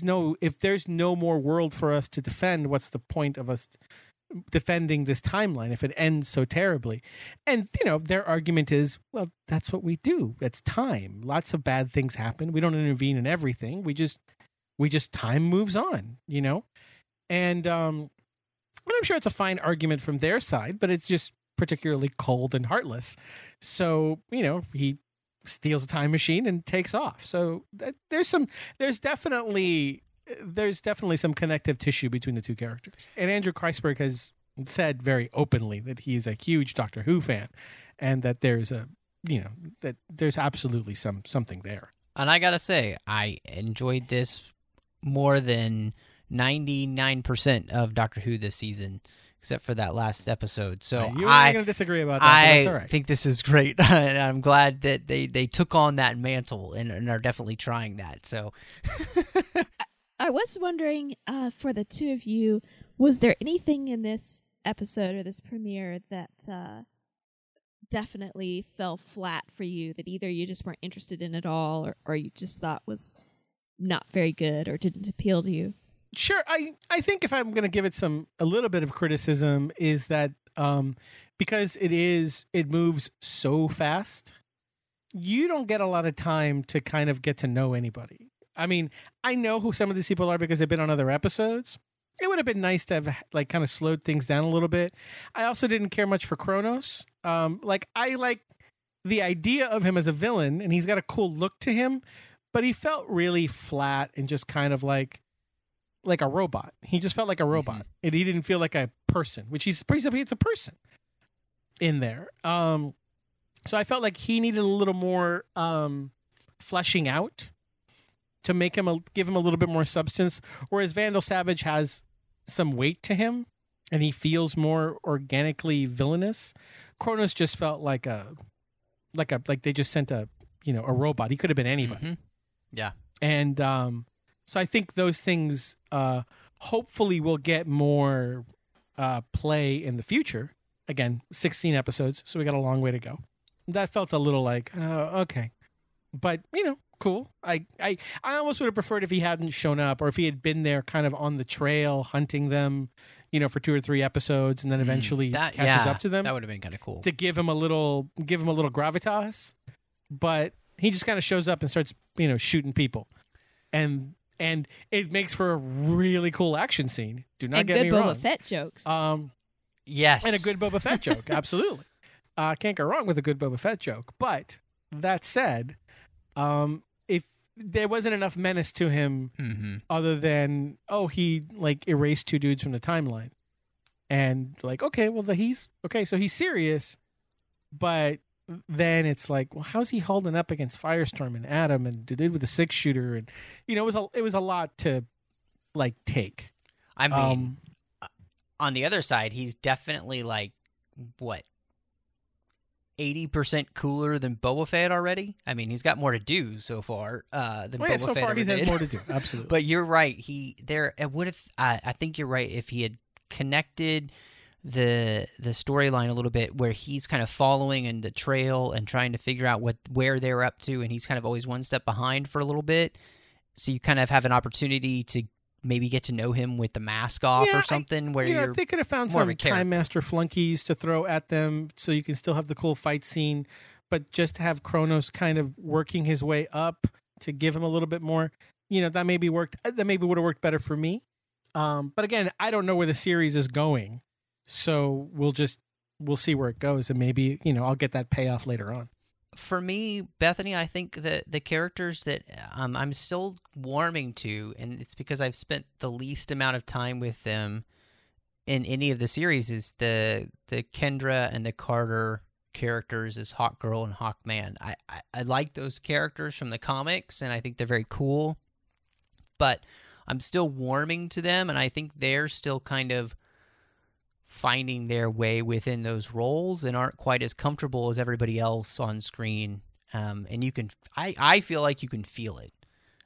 no more world for us to defend, what's the point of us defending this timeline if it ends so terribly? And, you know, their argument is, well, that's what we do. That's time. Lots of bad things happen. We don't intervene in everything. We just time moves on, you know? And I'm sure it's a fine argument from their side, but it's just particularly cold and heartless. So, you know, he steals a time machine and takes off. So there's definitely some connective tissue between the two characters. And Andrew Kreisberg has said very openly that he's a huge Doctor Who fan, and that there's absolutely something there. And I gotta say, I enjoyed this more than 99% of Doctor Who this season, except for that last episode. So you and I are going to disagree about that, but that's all right. think this is great. And I'm glad that they took on that mantle and are definitely trying that. So I was wondering, for the two of you, was there anything in this episode or this premiere that definitely fell flat for you, that either you just weren't interested in at all, or you just thought was not very good or didn't appeal to you? Sure. I think if I'm going to give it a little bit of criticism, is that because it moves so fast, you don't get a lot of time to kind of get to know anybody. I mean, I know who some of these people are because they've been on other episodes. It would have been nice to have like kind of slowed things down a little bit. I also didn't care much for Kronos. I like the idea of him as a villain, and he's got a cool look to him, but he felt really flat and just kind of like a robot. He just felt like a robot. Mm-hmm. And he didn't feel like a person, which it's a person in there. So I felt like he needed a little more fleshing out to make him give him a little bit more substance. Whereas Vandal Savage has some weight to him, and he feels more organically villainous. Kronos just felt like they just sent a robot. He could have been anybody. Mm-hmm. Yeah. And so I think those things hopefully will get more play in the future. Again, 16 episodes, so we got a long way to go. That felt a little like, okay. But, cool. I almost would have preferred if he hadn't shown up, or if he had been there kind of on the trail hunting them, for 2 or 3 episodes, and then eventually catches up to them. That would have been kind of cool. To give him a little gravitas. But he just kind of shows up and starts, shooting people. And it makes for a really cool action scene. Do not get me wrong. And good Boba Fett jokes. Yes. And a good Boba Fett joke. Absolutely. Can't go wrong with a good Boba Fett joke. But that said, if there wasn't enough menace to him other than, he erased 2 dudes from the timeline. And so he's serious, but then it's like, well, how's he holding up against Firestorm and Adam and the dude with the 6-shooter? And it was a lot to take. I mean, on the other side, he's definitely 80% cooler than Boba Fett already. I mean, he's got more to do so far than Boba Fett. So far, ever he's did. had more to do. Absolutely. But you're right. I think you're right. If he had connected the storyline a little bit, where he's kind of following in the trail and trying to figure out where they're up to, and he's kind of always one step behind for a little bit, so you kind of have an opportunity to maybe get to know him with the mask off or something. If they could have found some Time Master flunkies to throw at them, so you can still have the cool fight scene, but just have Kronos kind of working his way up to give him a little bit more. That maybe would have worked better for me. But again, I don't know where the series is going, so we'll see where it goes, and maybe I'll get that payoff later on. For me, Bethany, I think that the characters that I'm still warming to, and it's because I've spent the least amount of time with them in any of the series, is the Kendra and the Carter characters as Hawkgirl and Hawkman. I like those characters from the comics, and I think they're very cool, but I'm still warming to them, and I think they're still kind of finding their way within those roles and aren't quite as comfortable as everybody else on screen. And you can, I feel like you can feel it.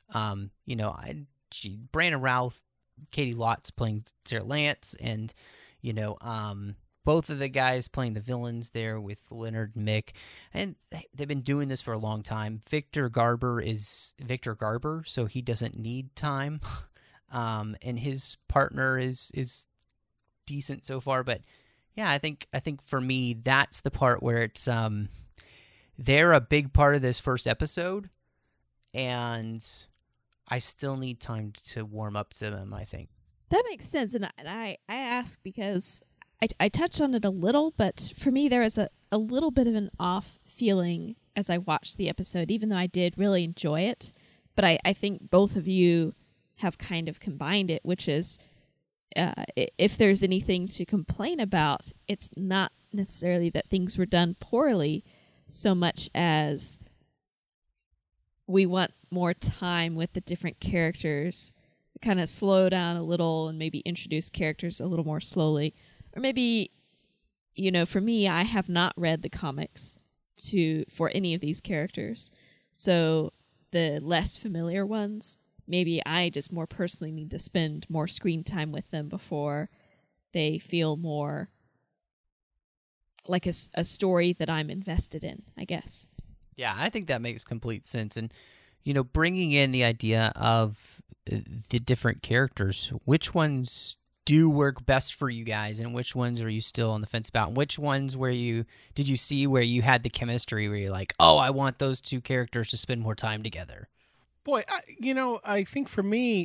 Brandon Routh, Katie Lotz playing Sarah Lance, and, both of the guys playing the villains there with Leonard and Mick. And they've been doing this for a long time. Victor Garber, so he doesn't need time. And his partner is decent so far, but yeah, I think for me that's the part where it's they're a big part of this first episode, and I still need time to warm up to them. I think that makes sense, and I ask because I touched on it a little, but for me there was a little bit of an off feeling as I watched the episode, even though I did really enjoy it. But I think both of you have kind of combined it, which is if there's anything to complain about, it's not necessarily that things were done poorly so much as we want more time with the different characters, kind of slow down a little and maybe introduce characters a little more slowly. Or maybe, for me, I have not read the comics for any of these characters. So the less familiar ones, maybe I just more personally need to spend more screen time with them before they feel more like a story that I'm invested in, I guess. Yeah, I think that makes complete sense. And, bringing in the idea of the different characters, which ones do work best for you guys, and which ones are you still on the fence about? And which ones did you see where you had the chemistry where you're like, oh, I want those 2 characters to spend more time together? Boy, I think for me,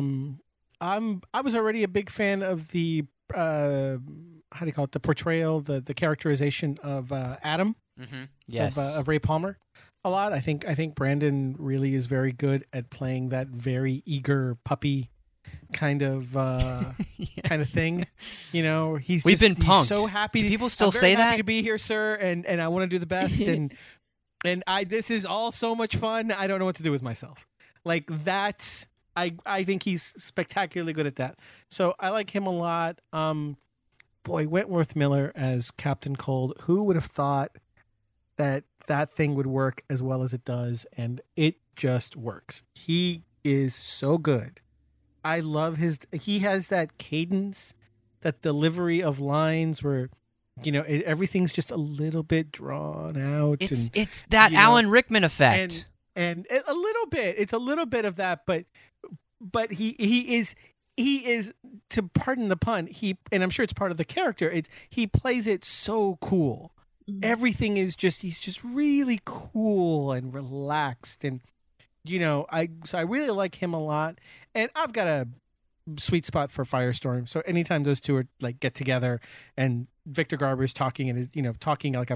I was already a big fan of the how do you call it? The portrayal, the characterization of Adam, yes, of Ray Palmer, a lot. I think Brandon really is very good at playing that very eager puppy kind of kind of thing. We've been punked. So happy. Do people still say I'm very that? happy to be here, sir, and I want to do the best. And And this is all so much fun. I don't know what to do with myself. Like that's I think he's spectacularly good at that. So I like him a lot. Boy, Wentworth Miller as Captain Cold. Who would have thought that thing would work as well as it does? And it just works. He is so good. I love he has that cadence, that delivery of lines where, everything's just a little bit drawn out. It's that Alan Rickman effect. And a little bit. It's a little bit of that, but he is, to pardon the pun, and I'm sure it's part of the character, he plays it so cool. Mm-hmm. Everything is he's just really cool and relaxed, and I really like him a lot. And I've got a sweet spot for Firestorm. So anytime those two are like get together and Victor Garber is talking and is talking like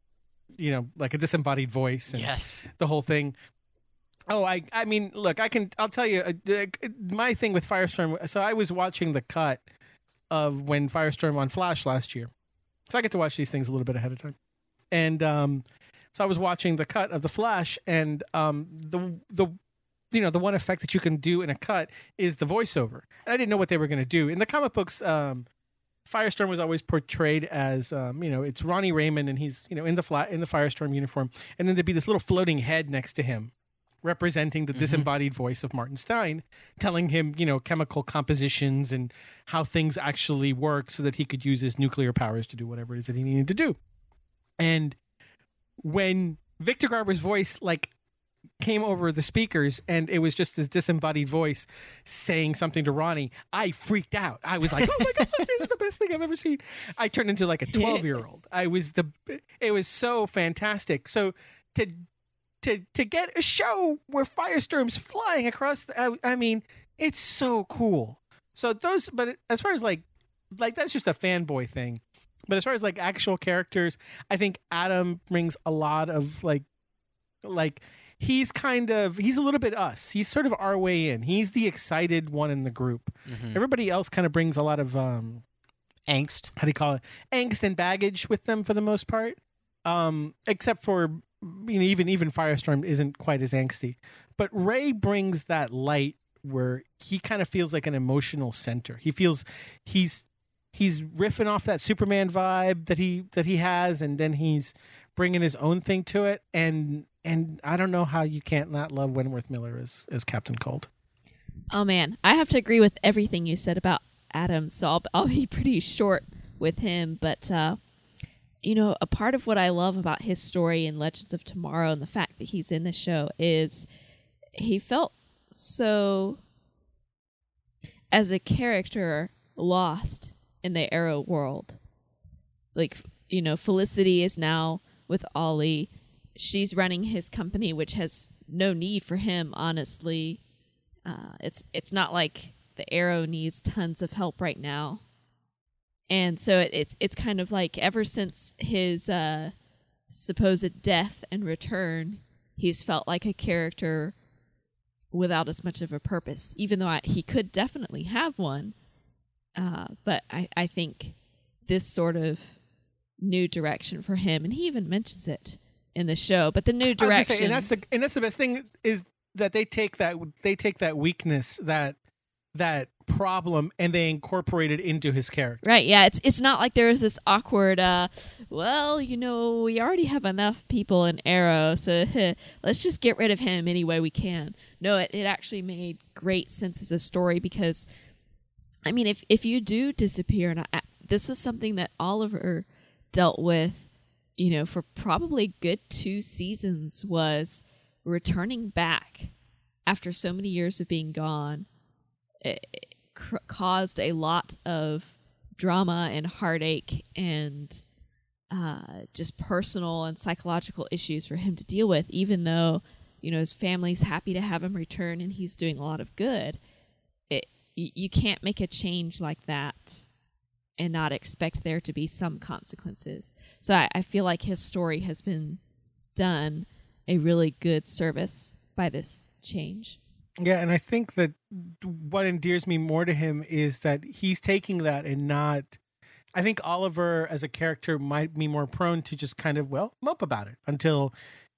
a disembodied voice and yes, the whole thing. Oh, I mean, look, I'll tell you my thing with Firestorm. So I was watching the cut of when Firestorm on Flash last year. So I get to watch these things a little bit ahead of time. And so I was watching the cut of the Flash, and the one effect that you can do in a cut is the voiceover. And I didn't know what they were going to do. In the comic books, Firestorm was always portrayed as it's Ronnie Raymond, and he's in the Firestorm uniform, and then there'd be this little floating head next to him, representing the disembodied voice of Martin Stein, telling him, chemical compositions and how things actually work so that he could use his nuclear powers to do whatever it is that he needed to do. And when Victor Garber's voice, came over the speakers and it was just this disembodied voice saying something to Ronnie, I freaked out. I was like, oh my God, this is the best thing I've ever seen. I turned into like a 12-year-old. It was so fantastic. So to get a show where Firestorm's flying across it's so cool. So but as far as like that's just a fanboy thing. But as far as like actual characters, I think Adam brings a lot of like he's a little bit us. He's sort of our way in. He's the excited one in the group. Mm-hmm. Everybody else kind of brings a lot of angst. How do you call it? Angst and baggage with them for the most part. Except for even Firestorm isn't quite as angsty. But Ray brings that light where he kind of feels like an emotional center. He feels he's riffing off that Superman vibe that he has, and then he's bringing his own thing to it. And I don't know how you can't not love Wentworth Miller as Captain Cold. Oh man, I have to agree with everything you said about Adam, so I'll be pretty short with him. But a part of what I love about his story in Legends of Tomorrow and the fact that he's in the show is he felt so, as a character, lost in the Arrow world. Felicity is now with Ollie. She's running his company, which has no need for him, honestly. It's not like the Arrow needs tons of help right now. And so it's kind of like ever since his supposed death and return, he's felt like a character without as much of a purpose, even though he could definitely have one. But I think this sort of new direction for him, and he even mentions it in the show, but the new direction. And that's the best thing is that they take that weakness, that problem, and they incorporate it into his character. Right, yeah. It's not like there is this awkward, we already have enough people in Arrow, so let's just get rid of him any way we can. No, it actually made great sense as a story because, if you do disappear, and this was something that Oliver dealt with, for probably a good 2 seasons, was returning back after so many years of being gone. It caused a lot of drama and heartache and just personal and psychological issues for him to deal with, even though, his family's happy to have him return and he's doing a lot of good. You can't make a change like that and not expect there to be some consequences. So I feel like his story has been done a really good service by this change. Yeah, and I think that what endears me more to him is that he's taking that and not... I think Oliver as a character might be more prone to just kind of, mope about it until,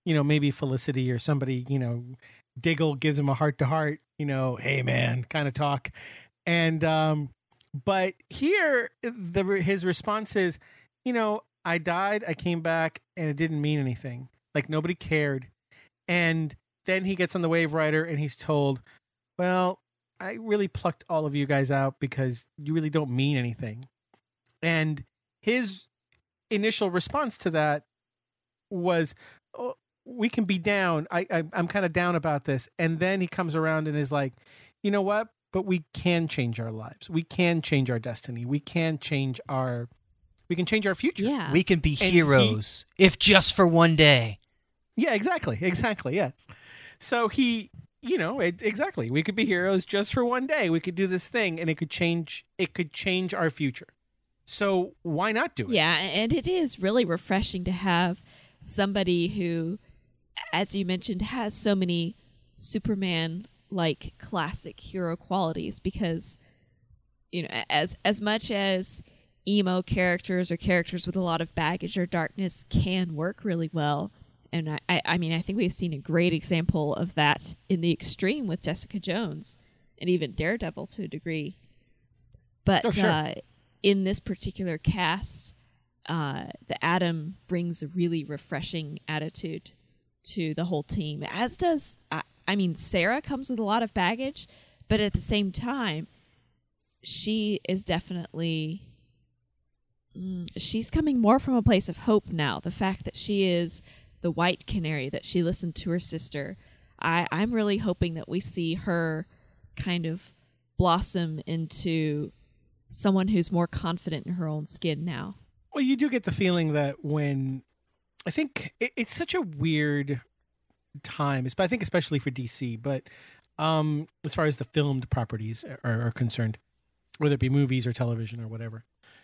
maybe Felicity or somebody, Diggle gives him a heart-to-heart, hey, man, kind of talk. And but here, his response is, I died, I came back, and it didn't mean anything. Like, nobody cared. And then he gets on the Wave Rider, and he's told, well, I really plucked all of you guys out because you really don't mean anything. And his initial response to that was, oh, we can be down. I'm kind of down about this. And then he comes around and is like, you know what? But we can change our lives. We can change our destiny. We can change our future. Yeah. We can be heroes, if just for one day. Yeah, exactly. Yes. So exactly. We could be heroes just for one day. We could do this thing, and it could change our future. So why not do it? Yeah, and it is really refreshing to have somebody who, as you mentioned, has so many Superman-like classic hero qualities, because, as much as emo characters or characters with a lot of baggage or darkness can work really well, and I mean, I think we've seen a great example of that in the extreme with Jessica Jones and even Daredevil to a degree. But in this particular cast, the Atom brings a really refreshing attitude to the whole team, as does, Sarah comes with a lot of baggage, but at the same time, she is definitely, she's coming more from a place of hope now. The fact that she is the white canary, that she listened to her sister, I'm really hoping that we see her kind of blossom into someone who's more confident in her own skin now. Well, you do get the feeling that when, I think it's such a weird time, I think especially for DC, but as far as the filmed properties are concerned, whether it be movies or television or whatever,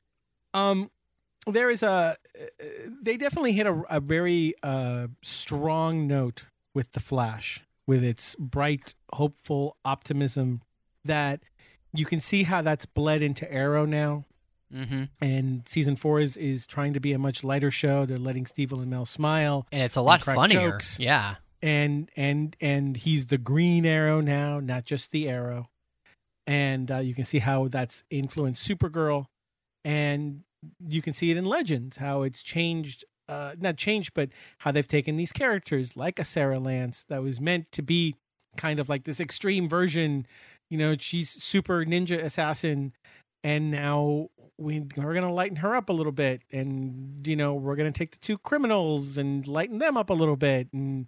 they definitely hit a very strong note with The Flash, with its bright, hopeful optimism that you can see how that's bled into Arrow now. Mm-hmm. And season 4 is trying to be a much lighter show. They're letting Stephen Amell smile, and it's a lot funnier. Jokes. Yeah, and he's the Green Arrow now, not just the Arrow. And you can see how that's influenced Supergirl, and you can see it in Legends, how it's changed. Not changed, but how they've taken these characters like a Sarah Lance that was meant to be kind of like this extreme version. She's super ninja assassin, and now we're going to lighten her up a little bit, and we're going to take the two criminals and lighten them up a little bit, and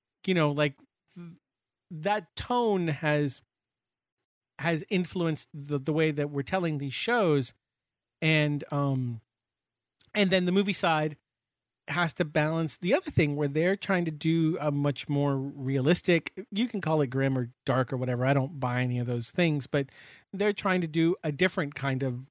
that tone has influenced the way that we're telling these shows, and then the movie side has to balance the other thing where they're trying to do a much more realistic, you can call it grim or dark or whatever, I don't buy any of those things, but they're trying to do a different kind of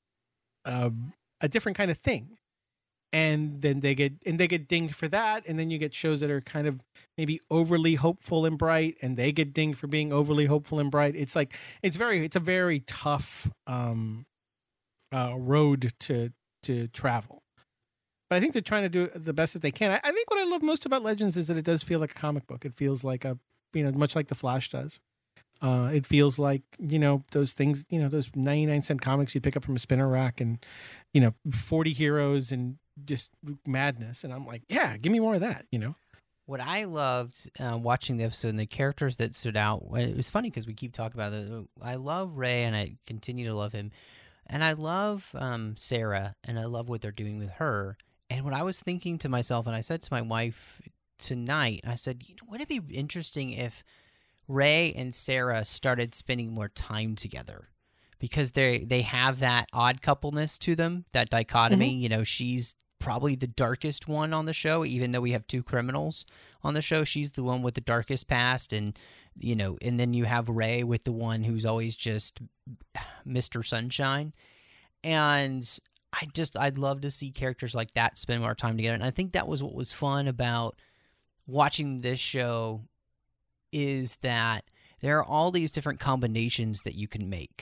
thing. And then they get dinged for that, and then you get shows that are kind of maybe overly hopeful and bright, and they get dinged for being overly hopeful and bright. It's like it's a very tough road to travel. But I think they're trying to do the best that they can. I think what I love most about Legends is that it does feel like a comic book. It feels like much like The Flash does. It feels like, those things, those 99-cent comics you pick up from a spinner rack, and, 40 heroes and just madness. And I'm like, yeah, give me more of that, What I loved watching the episode and the characters that stood out, it was funny because we keep talking about it. I love Ray, and I continue to love him. And I love Sarah, and I love what they're doing with her. And what I was thinking to myself, and I said to my wife tonight, I said, wouldn't it be interesting if Ray and Sarah started spending more time together? Because they have that odd coupleness to them, that dichotomy. Mm-hmm. She's probably the darkest one on the show, even though we have two criminals on the show. She's the one with the darkest past, and and then you have Ray with the one who's always just Mr. Sunshine. And I'd love to see characters like that spend more time together. And I think that was what was fun about watching this show, is that there are all these different combinations that you can make.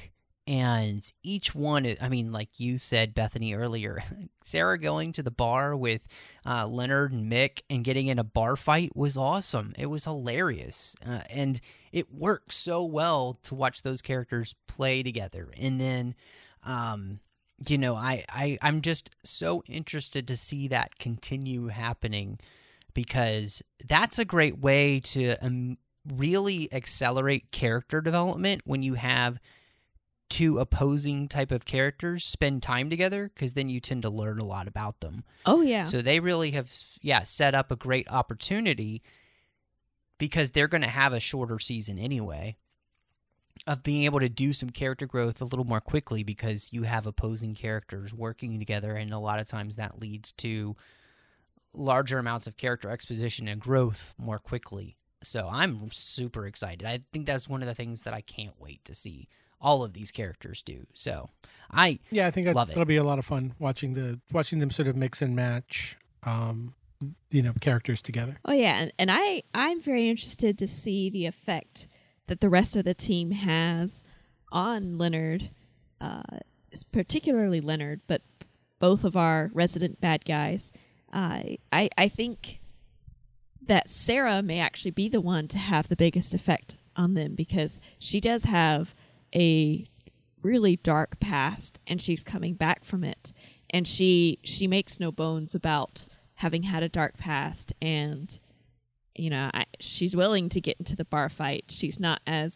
And each one, I mean, like you said, Bethany, earlier, Sarah going to the bar with Leonard and Mick and getting in a bar fight was awesome. It was hilarious. And it worked so well to watch those characters play together. And then, you know, I'm just so interested to see that continue happening, because that's a great way to really accelerate character development when you have two opposing type of characters spend time together, because then you tend to learn a lot about them. Oh, yeah. So they really have, set up a great opportunity, because they're going to have a shorter season anyway, of being able to do some character growth a little more quickly, because you have opposing characters working together, and a lot of times that leads to larger amounts of character exposition and growth more quickly. So I'm super excited. I think that's one of the things that I can't wait to see all of these characters do. So I think love it. That'll be a lot of fun watching them sort of mix and match, characters together. Oh, yeah. And I'm very interested to see the effect that the rest of the team has on Leonard, particularly Leonard, but both of our resident bad guys. I think that Sarah may actually be the one to have the biggest effect on them, because she does have a really dark past, and she's coming back from it. And she makes no bones about having had a dark past, and she's willing to get into the bar fight. She's not as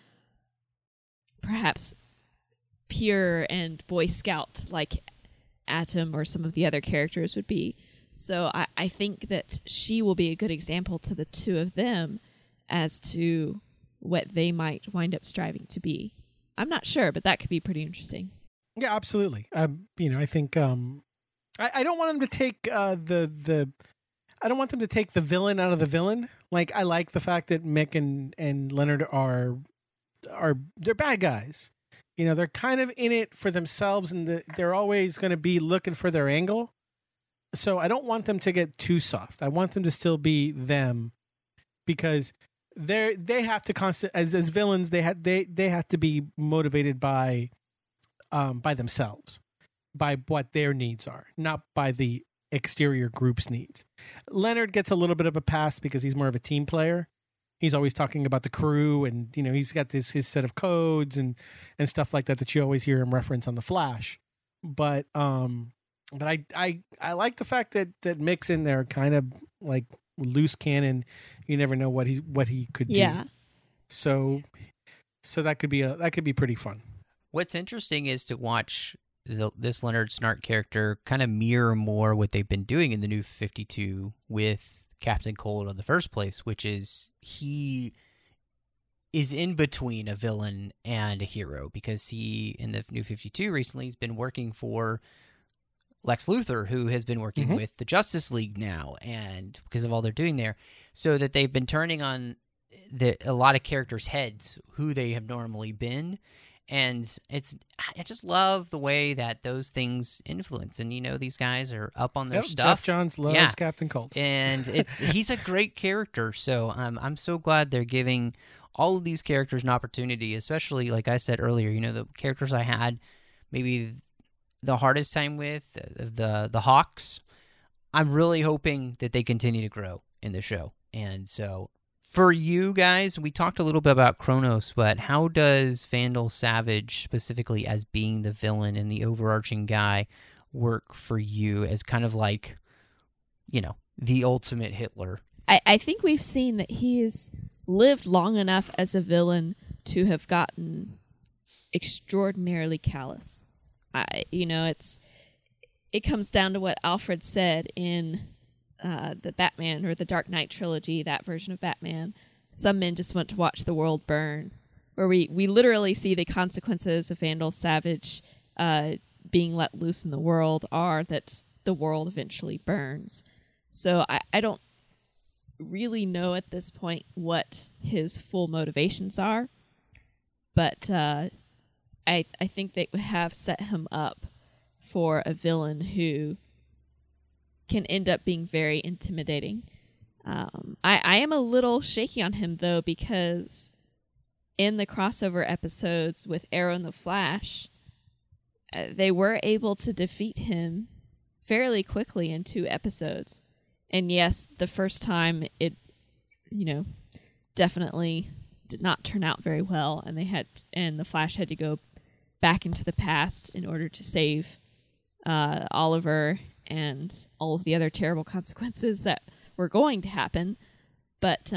perhaps pure and Boy Scout like Atom or some of the other characters would be. So I think that she will be a good example to the two of them as to what they might wind up striving to be. I'm not sure, but that could be pretty interesting. Yeah, absolutely. I think I don't want them to take I don't want them to take the villain out of the villain. Like, I like the fact that Mick and Leonard are they're bad guys. They're kind of in it for themselves, and they're always going to be looking for their angle. So I don't want them to get too soft. I want them to still be them, because they have to as villains. They have to be motivated by themselves, by what their needs are, not by the exterior group's needs. Leonard gets a little bit of a pass because he's more of a team player. He's always talking about the crew, and he's got his set of codes and stuff like that you always hear him reference on The Flash. But I like the fact that Mick's in there, kind of like loose cannon. You never know what he could do. Yeah. So that could be pretty fun. What's interesting is to watch this Leonard Snart character kind of mirror more what they've been doing in the New 52 with Captain Cold in the first place, which is he is in between a villain and a hero, because he, in the New 52 recently, he's been working for Lex Luthor, who has been working with the Justice League now, and because of all they're doing there, so that they've been turning on a lot of characters' heads who they have normally been. And I just love the way that those things influence. And, these guys are up on their stuff. Jeff Johns loves Captain Cold. And he's a great character. So I'm so glad they're giving all of these characters an opportunity, especially, like I said earlier, the characters I had maybe the hardest time with, the Hawks. I'm really hoping that they continue to grow in the show. And so, for you guys, we talked a little bit about Kronos, but how does Vandal Savage, specifically as being the villain and the overarching guy, work for you as kind of like, the ultimate Hitler? I think we've seen that he's lived long enough as a villain to have gotten extraordinarily callous. It comes down to what Alfred said in the Batman or the Dark Knight trilogy, that version of Batman. Some men just want to watch the world burn, where we literally see the consequences of Vandal Savage being let loose in the world are that the world eventually burns. So I don't really know at this point what his full motivations are, but I think they have set him up for a villain who can end up being very intimidating. I am a little shaky on him, though, because in the crossover episodes with Arrow and the Flash, they were able to defeat him fairly quickly in 2 episodes. And yes, the first time it, definitely did not turn out very well, and the Flash had to go back into the past in order to save Oliver and all of the other terrible consequences that were going to happen. But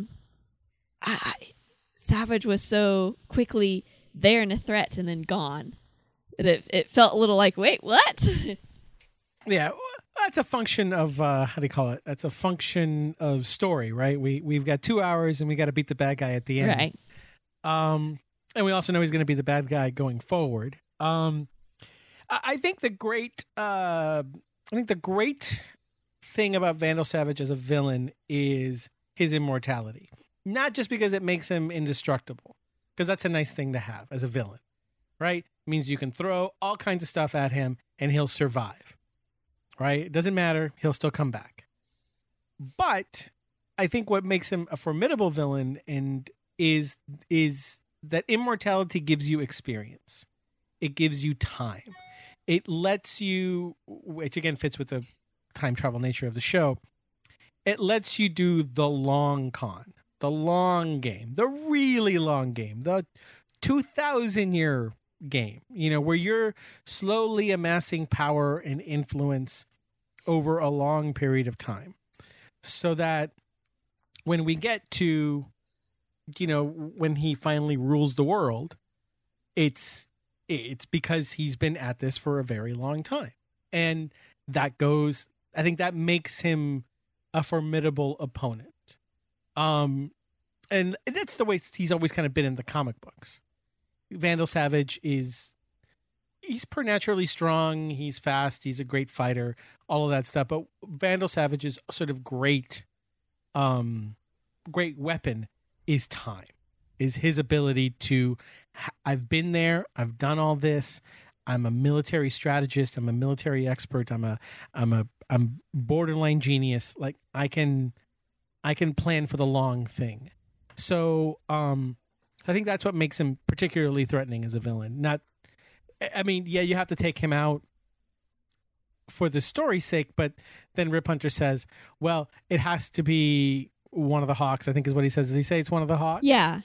Savage was so quickly there and a threat and then gone that it felt a little like, wait, what? Yeah, that's a function of how do you call it? That's a function of story, right? We've got 2 hours and we got to beat the bad guy at the end, Right. And we also know he's going to be the bad guy going forward. I think the great thing about Vandal Savage as a villain is his immortality. Not just because it makes him indestructible, because that's a nice thing to have as a villain, right? It means you can throw all kinds of stuff at him and he'll survive, right? It doesn't matter. He'll still come back. But I think what makes him a formidable villain is that immortality gives you experience. It gives you time. It lets you, which again fits with the time travel nature of the show, it lets you do the long con, the long game, the really long game, the 2,000-year game, where you're slowly amassing power and influence over a long period of time. So that when we get to, when he finally rules the world, it's because he's been at this for a very long time. And I think that makes him a formidable opponent. And that's the way he's always kind of been in the comic books. Vandal Savage he's preternaturally strong, he's fast, he's a great fighter, all of that stuff. But Vandal Savage's sort of great weapon is time, is his ability to, I've been there, I've done all this, I'm a military strategist, I'm a military expert, I'm borderline genius. Like I can plan for the long thing. So I think that's what makes him particularly threatening as a villain. You have to take him out for the story's sake, but then Rip Hunter says, well, it has to be one of the Hawks, I think is what he says. Does he say it's one of the Hawks? Yeah.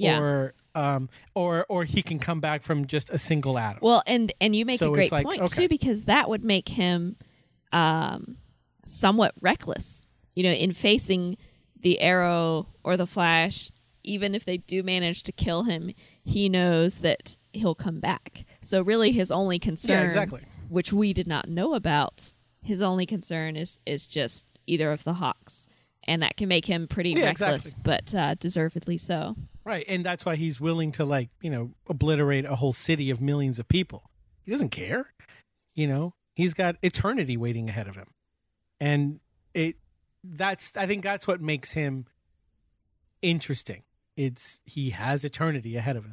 Or he can come back from just a single atom. Well, and you make a great point okay, too, because that would make him somewhat reckless, in facing the Arrow or the Flash. Even if they do manage to kill him, he knows that he'll come back. So really his only concern, which we did not know about, his only concern is just either of the Hawks. And that can make him pretty reckless, but deservedly so. Right, and that's why he's willing to obliterate a whole city of millions of people. He doesn't care. He's got eternity waiting ahead of him. And I think that's what makes him interesting. He has eternity ahead of him.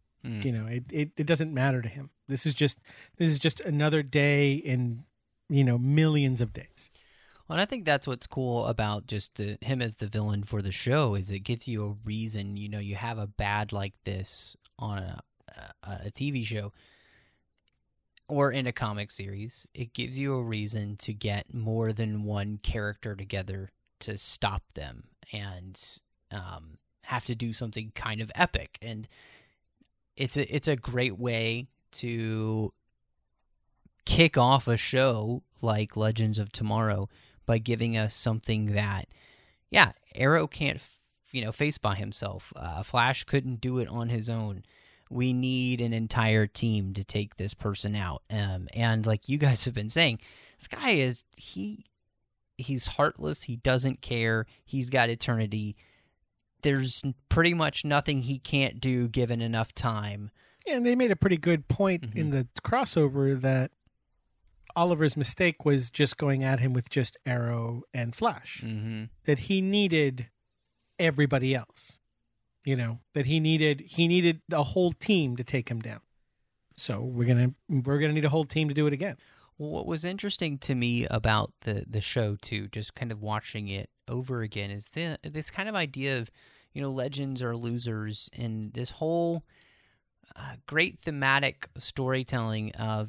It doesn't matter to him. This is just another day in millions of days. Well, and I think that's what's cool about just him as the villain for the show is it gives you a reason. You have a bad like this on a TV show or in a comic series. It gives you a reason to get more than one character together to stop them and have to do something kind of epic. And it's a great way to kick off a show like Legends of Tomorrow by giving us something that, Arrow can't, face by himself. Flash couldn't do it on his own. We need an entire team to take this person out. And like you guys have been saying, this guy he's heartless. He doesn't care. He's got eternity. There's pretty much nothing he can't do given enough time. Yeah, and they made a pretty good point in the crossover that Oliver's mistake was just going at him with just Arrow and Flash. Mm-hmm. That he needed everybody else. That he needed a whole team to take him down. So we're gonna need a whole team to do it again. Well, what was interesting to me about the show too, just kind of watching it over again, is this kind of idea of, legends are losers, and this whole great thematic storytelling of,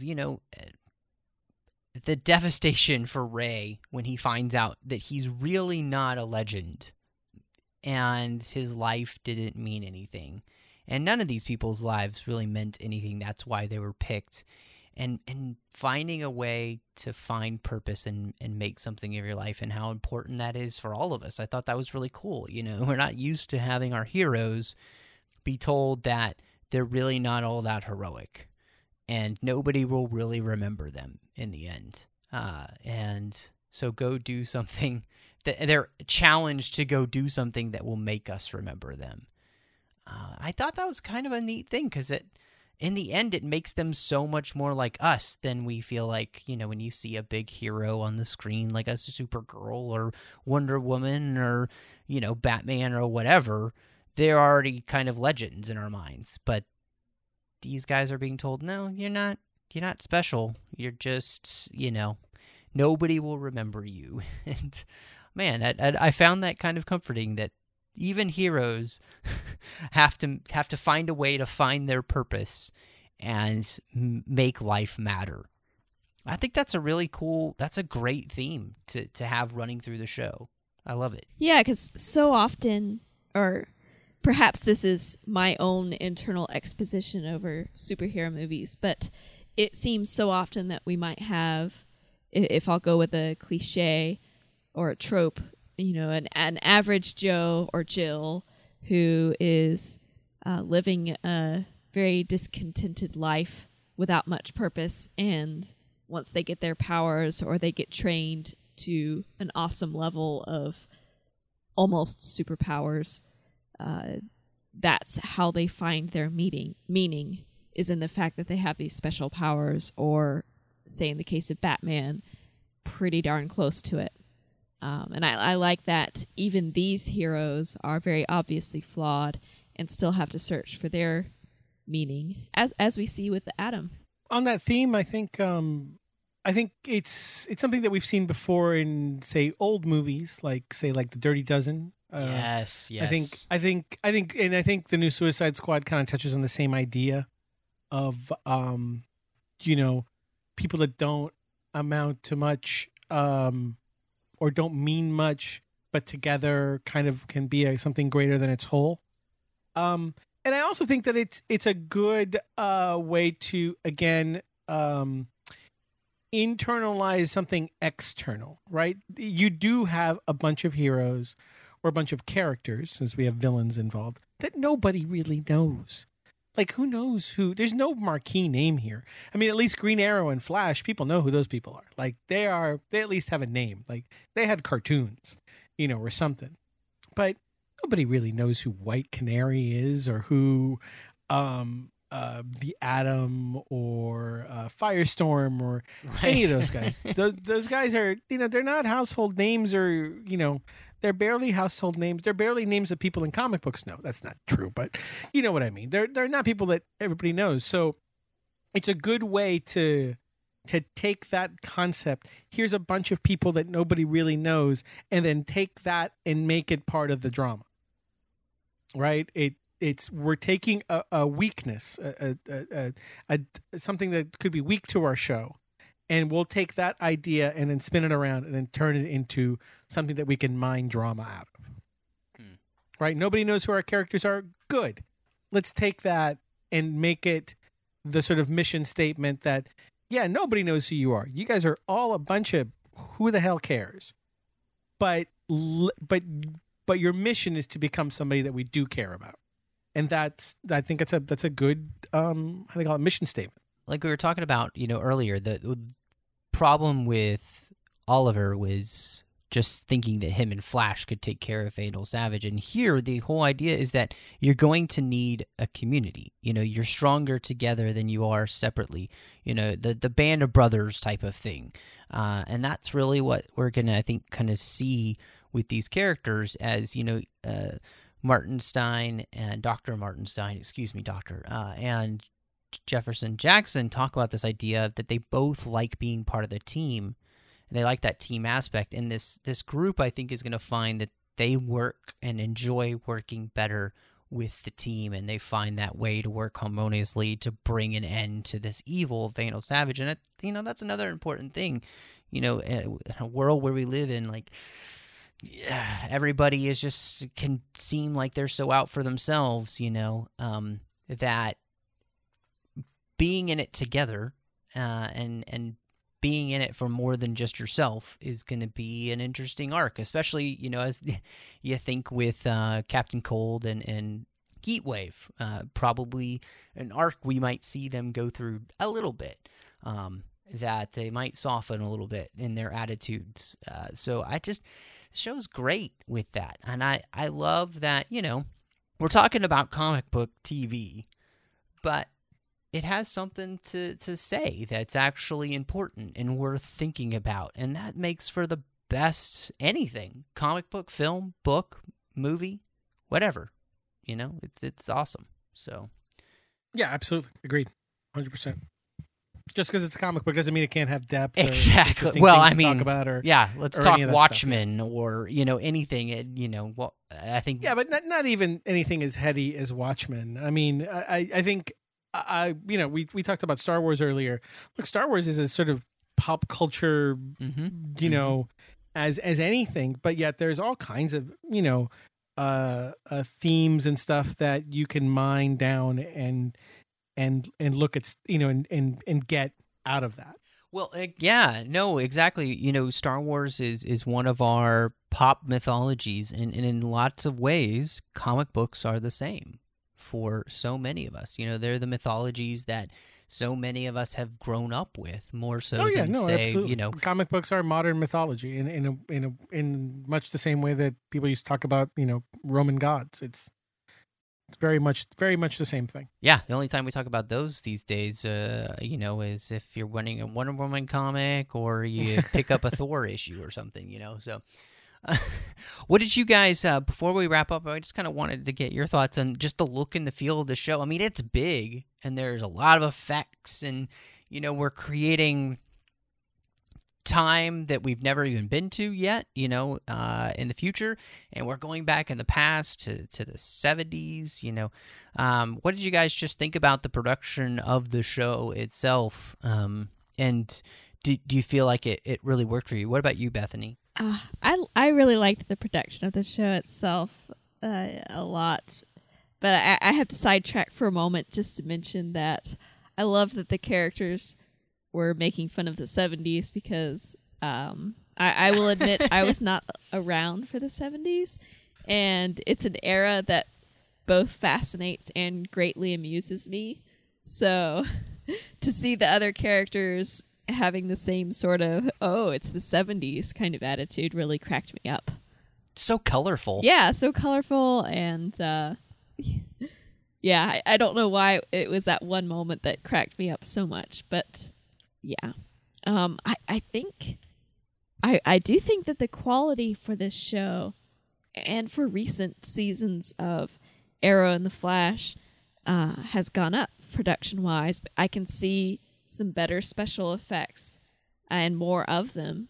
the devastation for Ray when he finds out that he's really not a legend and his life didn't mean anything. And none of these people's lives really meant anything. That's why they were picked. And finding a way to find purpose and make something of your life, and how important that is for all of us. I thought that was really cool. We're not used to having our heroes be told that they're really not all that heroic, and nobody will really remember them in the end. And so go do something that they're challenged to go do something that will make us remember them. I thought that was kind of a neat thing, because in the end, it makes them so much more like us than we feel like, when you see a big hero on the screen, like a Supergirl or Wonder Woman or, Batman or whatever. They're already kind of legends in our minds. But these guys are being told, no, you're not special. You're just, nobody will remember you. And man, I found that kind of comforting, that even heroes have to find a way to find their purpose and make life matter. I think that's that's a great theme to have running through the show. I love it. Yeah, because so often, or perhaps this is my own internal exposition over superhero movies, but it seems so often that we might have, if I'll go with a cliche or a trope, an average Joe or Jill who is living a very discontented life without much purpose, and once they get their powers or they get trained to an awesome level of almost superpowers, that's how they find their meaning is in the fact that they have these special powers, or, say in the case of Batman, pretty darn close to it. And I like that even these heroes are very obviously flawed and still have to search for their meaning, as we see with the Atom. On that theme, I think it's something that we've seen before in, say, old movies, like The Dirty Dozen. Yes. I think the new Suicide Squad kind of touches on the same idea of, people that don't amount to much, or don't mean much, but together kind of can be something greater than its whole. And I also think that it's a good way to, again, internalize something external, right? You do have a bunch of heroes or a bunch of characters, since we have villains involved, that nobody really knows. Like, who knows who? There's no marquee name here. I mean, at least Green Arrow and Flash, people know who those people are. Like, they at least have a name. Like, they had cartoons, or something. But nobody really knows who White Canary is, or who the Atom or Firestorm or any of those guys. Those guys are, they're not household names, or, they're barely household names. They're barely names that people in comic books know. That's not true, but you know what I mean. They're not people that everybody knows. So it's a good way to take that concept. Here's a bunch of people that nobody really knows, and then take that and make it part of the drama. Right? We're taking a weakness, something that could be weak to our show, and we'll take that idea and then spin it around and then turn it into something that we can mine drama out of. Right? Nobody knows who our characters are. Good. Let's take that and make it the sort of mission statement that, yeah, nobody knows who you are. You guys are all a bunch of who the hell cares. But your mission is to become somebody that we do care about. And I think that's a good how do they call it, mission statement. Like we were talking about, earlier, the problem with Oliver was just thinking that him and Flash could take care of Vandal Savage. And here, the whole idea is that you're going to need a community. You're stronger together than you are separately. The band of brothers type of thing. And that's really what we're going to, I think, kind of see with these characters as, Martinstein and Dr. Martinstein, and Jefferson Jackson talk about this idea that they both like being part of the team, and they like that team aspect. And this group, I think, is going to find that they work and enjoy working better with the team, and they find that way to work harmoniously to bring an end to this evil of Vandal Savage. And that's another important thing, in a world where we live in, like, everybody can seem like they're so out for themselves, that being in it together, and being in it for more than just yourself is going to be an interesting arc, especially, as you think with Captain Cold and Heatwave, probably an arc we might see them go through a little bit, that they might soften a little bit in their attitudes. So the show's great with that. And I love that, we're talking about comic book TV, but it has something to say that's actually important and worth thinking about. And that makes for the best anything. Comic book, film, book, movie, whatever. It's awesome. So, yeah, absolutely. Agreed. 100%. Just because it's a comic book doesn't mean it can't have depth. Exactly. Or interesting Well, things I to mean, talk about let's or talk any of that Watchmen or, anything. I think. Yeah, but not even anything as heady as Watchmen. I mean, I think, we talked about Star Wars earlier. Look, Star Wars is a sort of pop culture, as anything, but yet there's all kinds of, themes and stuff that you can mine down and look at, and get out of that. Well, yeah, no, exactly. Star Wars is one of our pop mythologies, and in lots of ways, comic books are the same for so many of us. They're the mythologies that so many of us have grown up with, more so than say, absolutely. Comic books are modern mythology in much the same way that people used to talk about, Roman gods. It's very much the same thing. Yeah, the only time we talk about those these days, is if you're winning a Wonder Woman comic or you pick up a Thor issue or something, So, what did you guys, before we wrap up, I just kind of wanted to get your thoughts on just the look and the feel of the show. I mean, it's big, and there's a lot of effects, and, we're creating time that we've never even been to yet, in the future, and we're going back in the past to the 70s, What did you guys just think about the production of the show itself? And do you feel like it really worked for you? What about you, Bethany? I really liked the production of the show itself a lot, but I have to sidetrack for a moment just to mention that I love that the characters were making fun of the 70s because I will admit I was not around for the 70s, and it's an era that both fascinates and greatly amuses me. So to see the other characters having the same sort of, it's the 70s kind of attitude really cracked me up. So colorful. Yeah, so colorful, and yeah, I don't know why it was that one moment that cracked me up so much, but yeah. I think I do think that the quality for this show and for recent seasons of Arrow and the Flash has gone up production-wise. I can see some better special effects and more of them.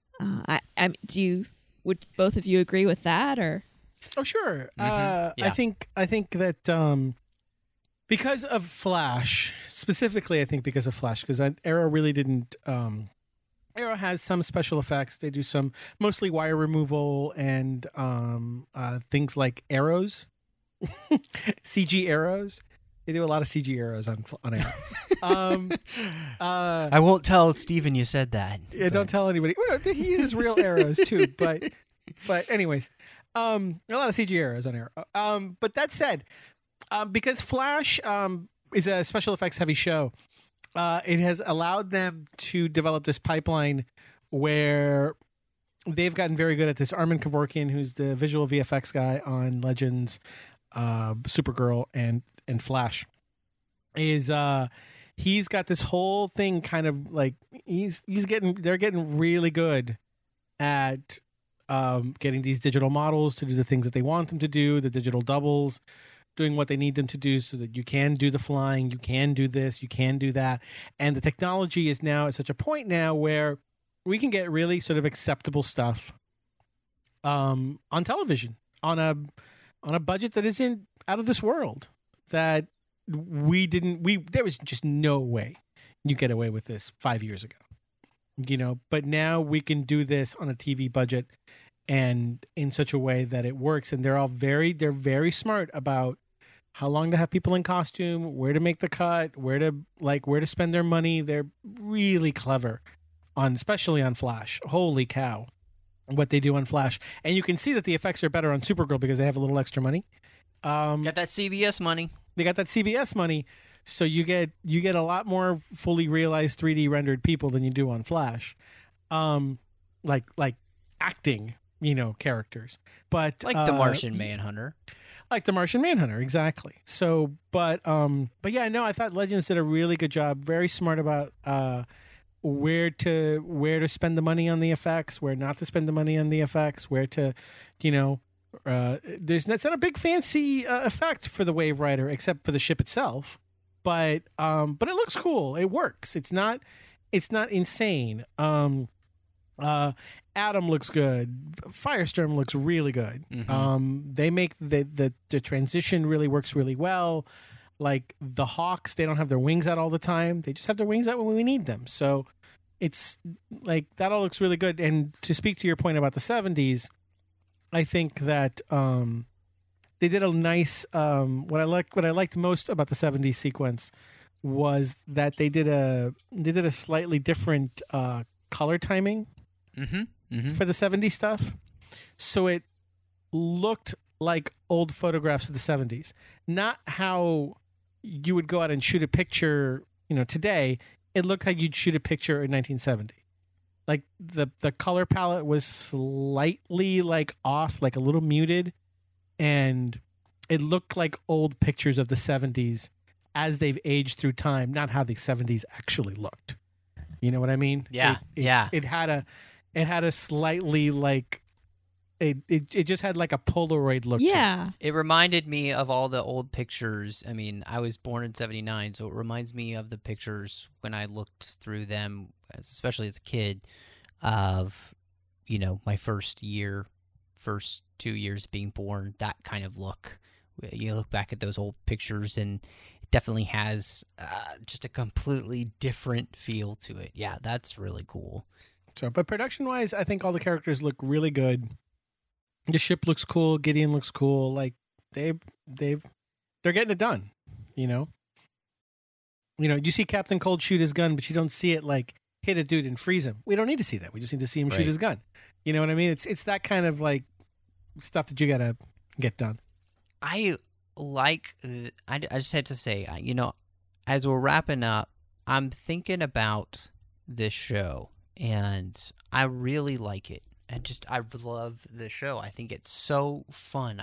Would both of you agree with that, or? Oh, sure. Yeah. I think that because of Flash, specifically, I think because of Flash, because Arrow really didn't. Arrow has some special effects. They do some mostly wire removal and things like arrows, CG arrows. They do a lot of CG arrows on Arrow. I won't tell Steven you said that. Yeah, don't tell anybody. Well, he uses real arrows too, but anyways, a lot of CG arrows on Arrow. But that said, because Flash is a special effects heavy show, it has allowed them to develop this pipeline where they've gotten very good at this. Armin Kevorkian, who's the visual VFX guy on Legends, Supergirl, and Flash, is he's got this whole thing kind of like they're getting really good at getting these digital models to do the things that they want them to do, the digital doubles, doing what they need them to do so that you can do the flying, you can do this, you can do that. And the technology is now at such a point now where we can get really sort of acceptable stuff on television on a budget that isn't out of this world. That there was just no way you get away with this 5 years ago, but now we can do this on a TV budget and in such a way that it works. And they're very smart about how long to have people in costume, where to make the cut, where to spend their money. They're really clever especially on Flash. Holy cow, what they do on Flash. And you can see that the effects are better on Supergirl because they have a little extra money. Got that CBS money. They got that CBS money, so you get a lot more fully realized 3D rendered people than you do on Flash, like acting, characters. But Like the Martian Manhunter. Like the Martian Manhunter, exactly. So, but yeah, no, I thought Legends did a really good job. Very smart about where to spend the money on the effects, where not to spend the money on the effects, where to, it's not a big fancy effect for the Wave Rider except for the ship itself, but it looks cool. It works. It's not insane. Atom looks good. Firestorm looks really good. Mm-hmm. They make the transition really works really well. Like the Hawks, they don't have their wings out all the time. They just have their wings out when we need them. So it's like that all looks really good. And to speak to your point about the 70s, I think that they did a nice. What I liked most about the 70s sequence was that they did a slightly different color timing for the 70s stuff. So it looked like old photographs of the 70s. Not how you would go out and shoot a picture, today. It looked like you'd shoot a picture in 1970. Like the color palette was slightly like off, like a little muted, and it looked like old pictures of the 70s as they've aged through time, not how the 70s actually looked. You know what I mean? Yeah. It had a slightly like it just had like a Polaroid look. Yeah. It reminded me of all the old pictures. I mean, I was born in 79, so it reminds me of the pictures when I looked through them, especially as a kid, of, my first 2 years being born, that kind of look. You look back at those old pictures and it definitely has just a completely different feel to it. Yeah, that's really cool. So, but production-wise, I think all the characters look really good. The ship looks cool. Gideon looks cool. Like they're getting it done. You see Captain Cold shoot his gun, but you don't see it like hit a dude and freeze him. We don't need to see that. We just need to see him shoot his gun. You know what I mean? It's that kind of like stuff that you gotta get done. I just have to say, as we're wrapping up, I'm thinking about this show, and I really like it. I love the show. I think it's so fun.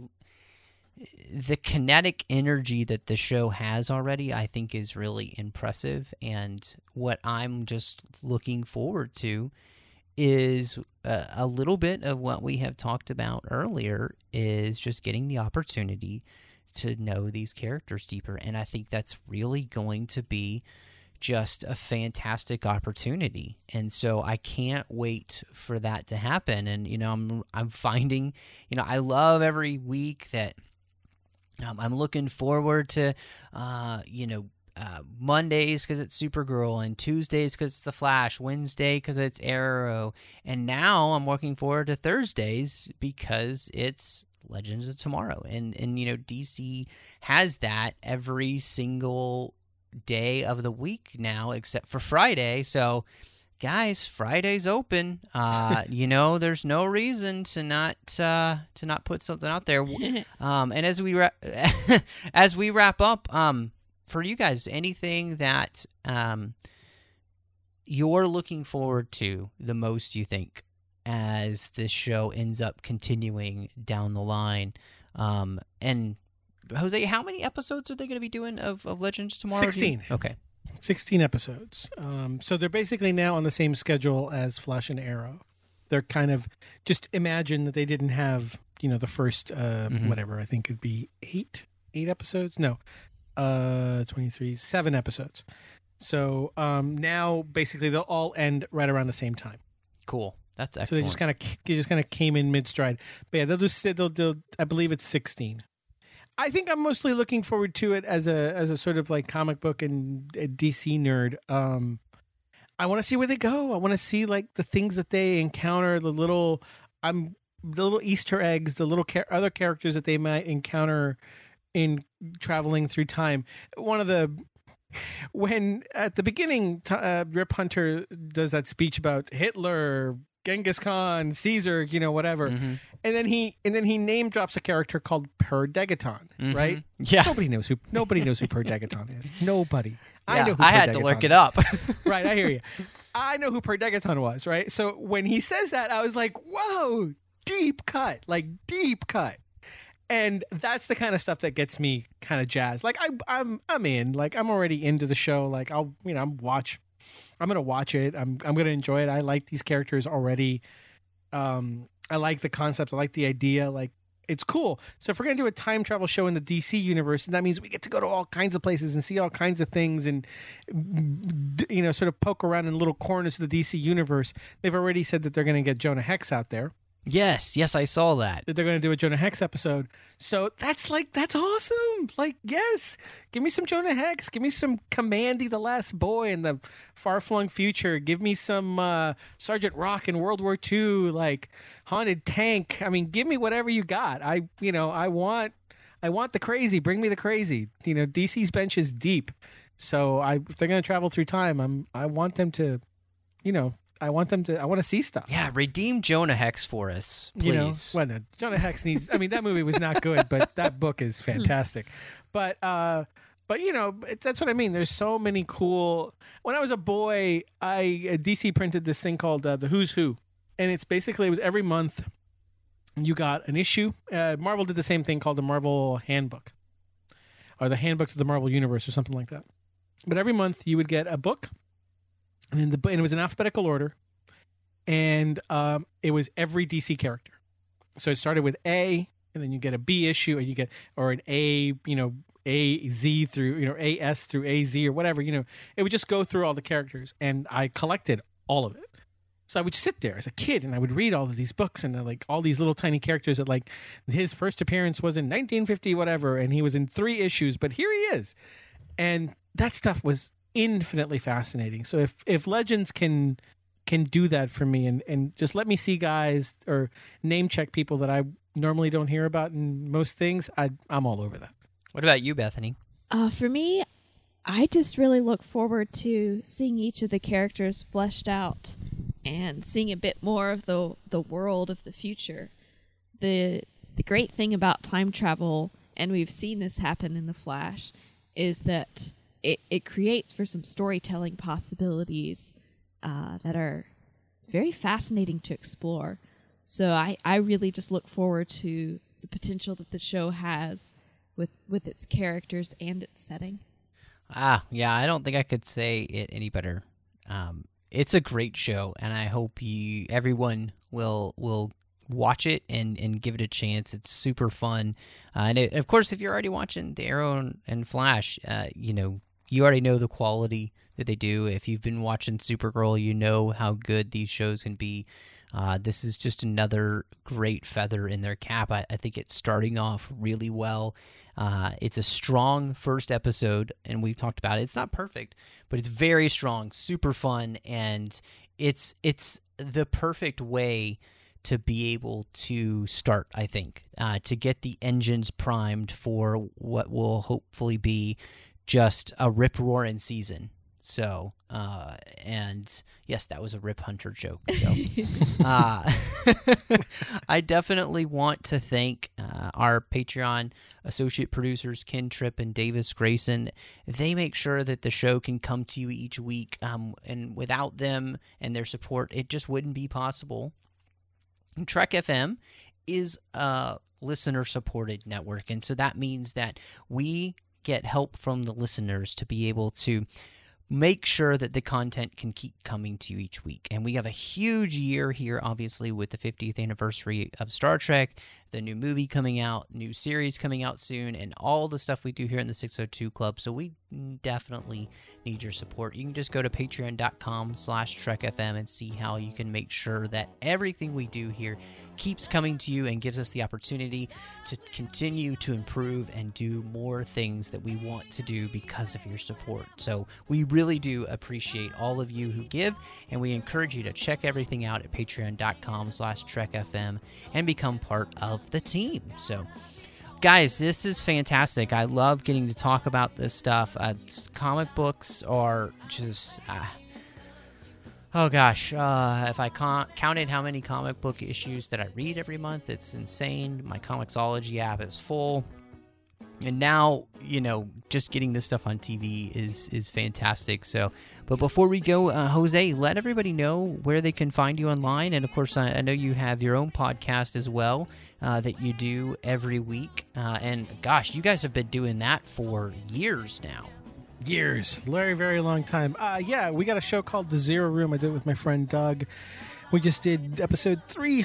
The kinetic energy that the show has already, I think, is really impressive. And what I'm just looking forward to is a little bit of what we have talked about earlier, is just getting the opportunity to know these characters deeper. And I think that's really going to be just a fantastic opportunity. And so I can't wait for that to happen. And, I'm finding, I love every week that I'm looking forward to, Mondays because it's Supergirl, and Tuesdays because it's The Flash, Wednesday because it's Arrow, and now I'm looking forward to Thursdays because it's Legends of Tomorrow. And DC has that every single day of the week now except for Friday. So guys, Friday's open. There's no reason to not put something out there. And as we wrap up, for you guys, anything that you're looking forward to the most, you think, as this show ends up continuing down the line? And Jose, how many episodes are they going to be doing of Legends tomorrow? 16. Okay. 16 episodes. So they're basically now on the same schedule as Flash and Arrow. They're kind of, just imagine that they didn't have, the first, whatever, I think it'd be eight episodes. No, 7 episodes. So now basically they'll all end right around the same time. Cool. That's So excellent. they just kind of came in mid stride. But yeah, they'll I believe it's 16. I think I'm mostly looking forward to it as a sort of like comic book and a DC nerd. I want to see where they go. I want to see like the things that they encounter, the little Easter eggs, the little other characters that they might encounter in traveling through time. When at the beginning, Rip Hunter does that speech about Hitler, Genghis Khan, Caesar, whatever, and then he name drops a character called Per Degaton, right? Yeah. Nobody knows who Per Degaton is. Nobody. I know who I Per had to Degaton look it is. up. Right, I hear you. I know who Per Degaton was, right? So when he says that, I was like, whoa, deep cut. And that's the kind of stuff that gets me kind of jazzed. Like I'm in. Like I'm already into the show. Like I'm gonna watch it. I'm gonna enjoy it. I like these characters already. I like the concept. I like the idea. Like it's cool. So if we're gonna do a time travel show in the DC universe, that means we get to go to all kinds of places and see all kinds of things, and sort of poke around in little corners of the DC universe. They've already said that they're gonna get Jonah Hex out there. Yes, I saw that. That they're going to do a Jonah Hex episode. So that's awesome. Like, yes, give me some Jonah Hex. Give me some Commandy the Last Boy in the far-flung future. Give me some Sergeant Rock in World War II, like Haunted Tank. I mean, give me whatever you got. I want the crazy. Bring me the crazy. DC's bench is deep. So if they're going to travel through time, I want them to, I want to see stuff. Yeah, redeem Jonah Hex for us, please. Well, no, Jonah Hex needs. I mean, that movie was not good, but that book is fantastic. But that's what I mean. There's so many cool. When I was a boy, DC printed this thing called the Who's Who, and it was every month. You got an issue. Marvel did the same thing called the Marvel Handbook, or the Handbook to the Marvel Universe, or something like that. But every month you would get a book. And it was in alphabetical order, and it was every DC character. So it started with A, and then you get a B issue, and you get an A, A Z through A S through A Z or whatever. It would just go through all the characters, and I collected all of it. So I would sit there as a kid, and I would read all of these books, and like all these little tiny characters that like his first appearance was in 1950 whatever, and he was in 3 issues, but here he is, and that stuff was infinitely fascinating. So if Legends can do that for me and just let me see guys or name check people that I normally don't hear about in most things, I'm all over that. What about you, Bethany? For me, I just really look forward to seeing each of the characters fleshed out and seeing a bit more of the world of the future. The great thing about time travel, and we've seen this happen in The Flash, is that it creates for some storytelling possibilities that are very fascinating to explore. So I really just look forward to the potential that the show has with its characters and its setting. Yeah, I don't think I could say it any better. It's a great show, and I hope everyone will watch it and give it a chance. It's super fun. And of course, if you're already watching The Arrow and Flash, you already know the quality that they do. If you've been watching Supergirl, you know how good these shows can be. This is just another great feather in their cap. I think it's starting off really well. It's a strong first episode, and we've talked about it. It's not perfect, but it's very strong, super fun, and it's the perfect way to be able to start, I think, to get the engines primed for what will hopefully be just a rip-roaring season. So, and yes, that was a Rip Hunter joke. So, I definitely want to thank our Patreon associate producers, Ken Tripp and Davis Grayson. They make sure that the show can come to you each week, and without them and their support, it just wouldn't be possible. Trek FM is a listener-supported network, and so that means that we get help from the listeners to be able to make sure that the content can keep coming to you each week. And we have a huge year here, obviously, with the 50th anniversary of Star Trek, the new movie coming out, new series coming out soon, and all the stuff we do here in the 602 Club. So we definitely need your support. You can just go to patreon.com/TrekFM and see how you can make sure that everything we do here keeps coming to you and gives us the opportunity to continue to improve and do more things that we want to do because of your support. So we really do appreciate all of you who give, and we encourage you to check everything out at patreon.com/TrekFM and become part of the team. So guys, this is fantastic. I love getting to talk about this stuff. Comic books are just... oh gosh, if I counted how many comic book issues that I read every month, it's insane. My Comixology app is full. And now, just getting this stuff on TV is fantastic. So, but before we go, Jose, let everybody know where they can find you online. And of course, I know you have your own podcast as well that you do every week. And gosh, you guys have been doing that for years now. Years. Very, very long time. Yeah, we got a show called The Zero Room. I did it with my friend Doug. We just did episode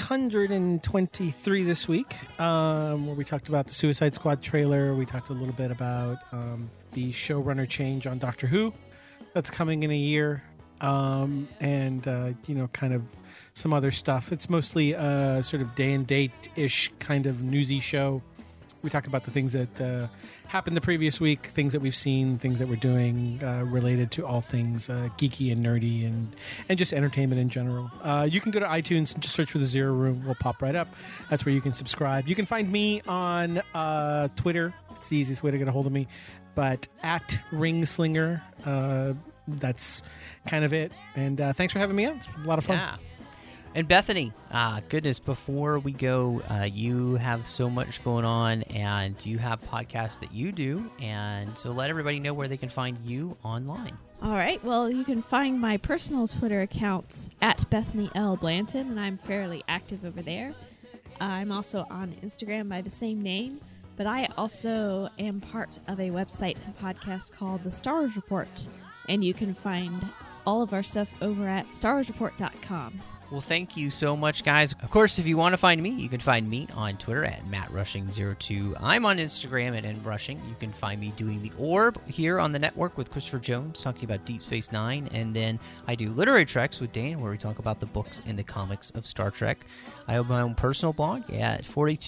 323 this week, where we talked about the Suicide Squad trailer. We talked a little bit about the showrunner change on Doctor Who that's coming in a year, and kind of some other stuff. It's mostly sort of day and date-ish kind of newsy show. We talk about the things that happened the previous week, things that we've seen, things that we're doing related to all things geeky and nerdy and just entertainment in general. You can go to iTunes and just search for The Zero Room. We'll pop right up. That's where you can subscribe. You can find me on Twitter. It's the easiest way to get a hold of me. But at Ringslinger, that's kind of it. And thanks for having me on. It's been a lot of fun. Yeah. And Bethany, goodness, before we go, you have so much going on, and you have podcasts that you do, and so let everybody know where they can find you online. All right. Well, you can find my personal Twitter accounts at Bethany L. Blanton, and I'm fairly active over there. I'm also on Instagram by the same name, but I also am part of a website and podcast called The Star Wars Report, and you can find all of our stuff over at StarWarsReport.com. Well, thank you so much, guys. Of course, if you want to find me, you can find me on Twitter at MattRushing02. I'm on Instagram at NRushing. You can find me doing The Orb here on the network with Christopher Jones, talking about Deep Space Nine. And then I do Literary Treks with Dan, where we talk about the books and the comics of Star Trek. I have my own personal blog at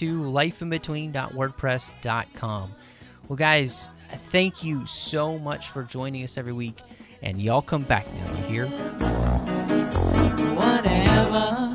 42lifeinbetween.wordpress.com. Well, guys, thank you so much for joining us every week. And y'all come back now, you hear? Whatever.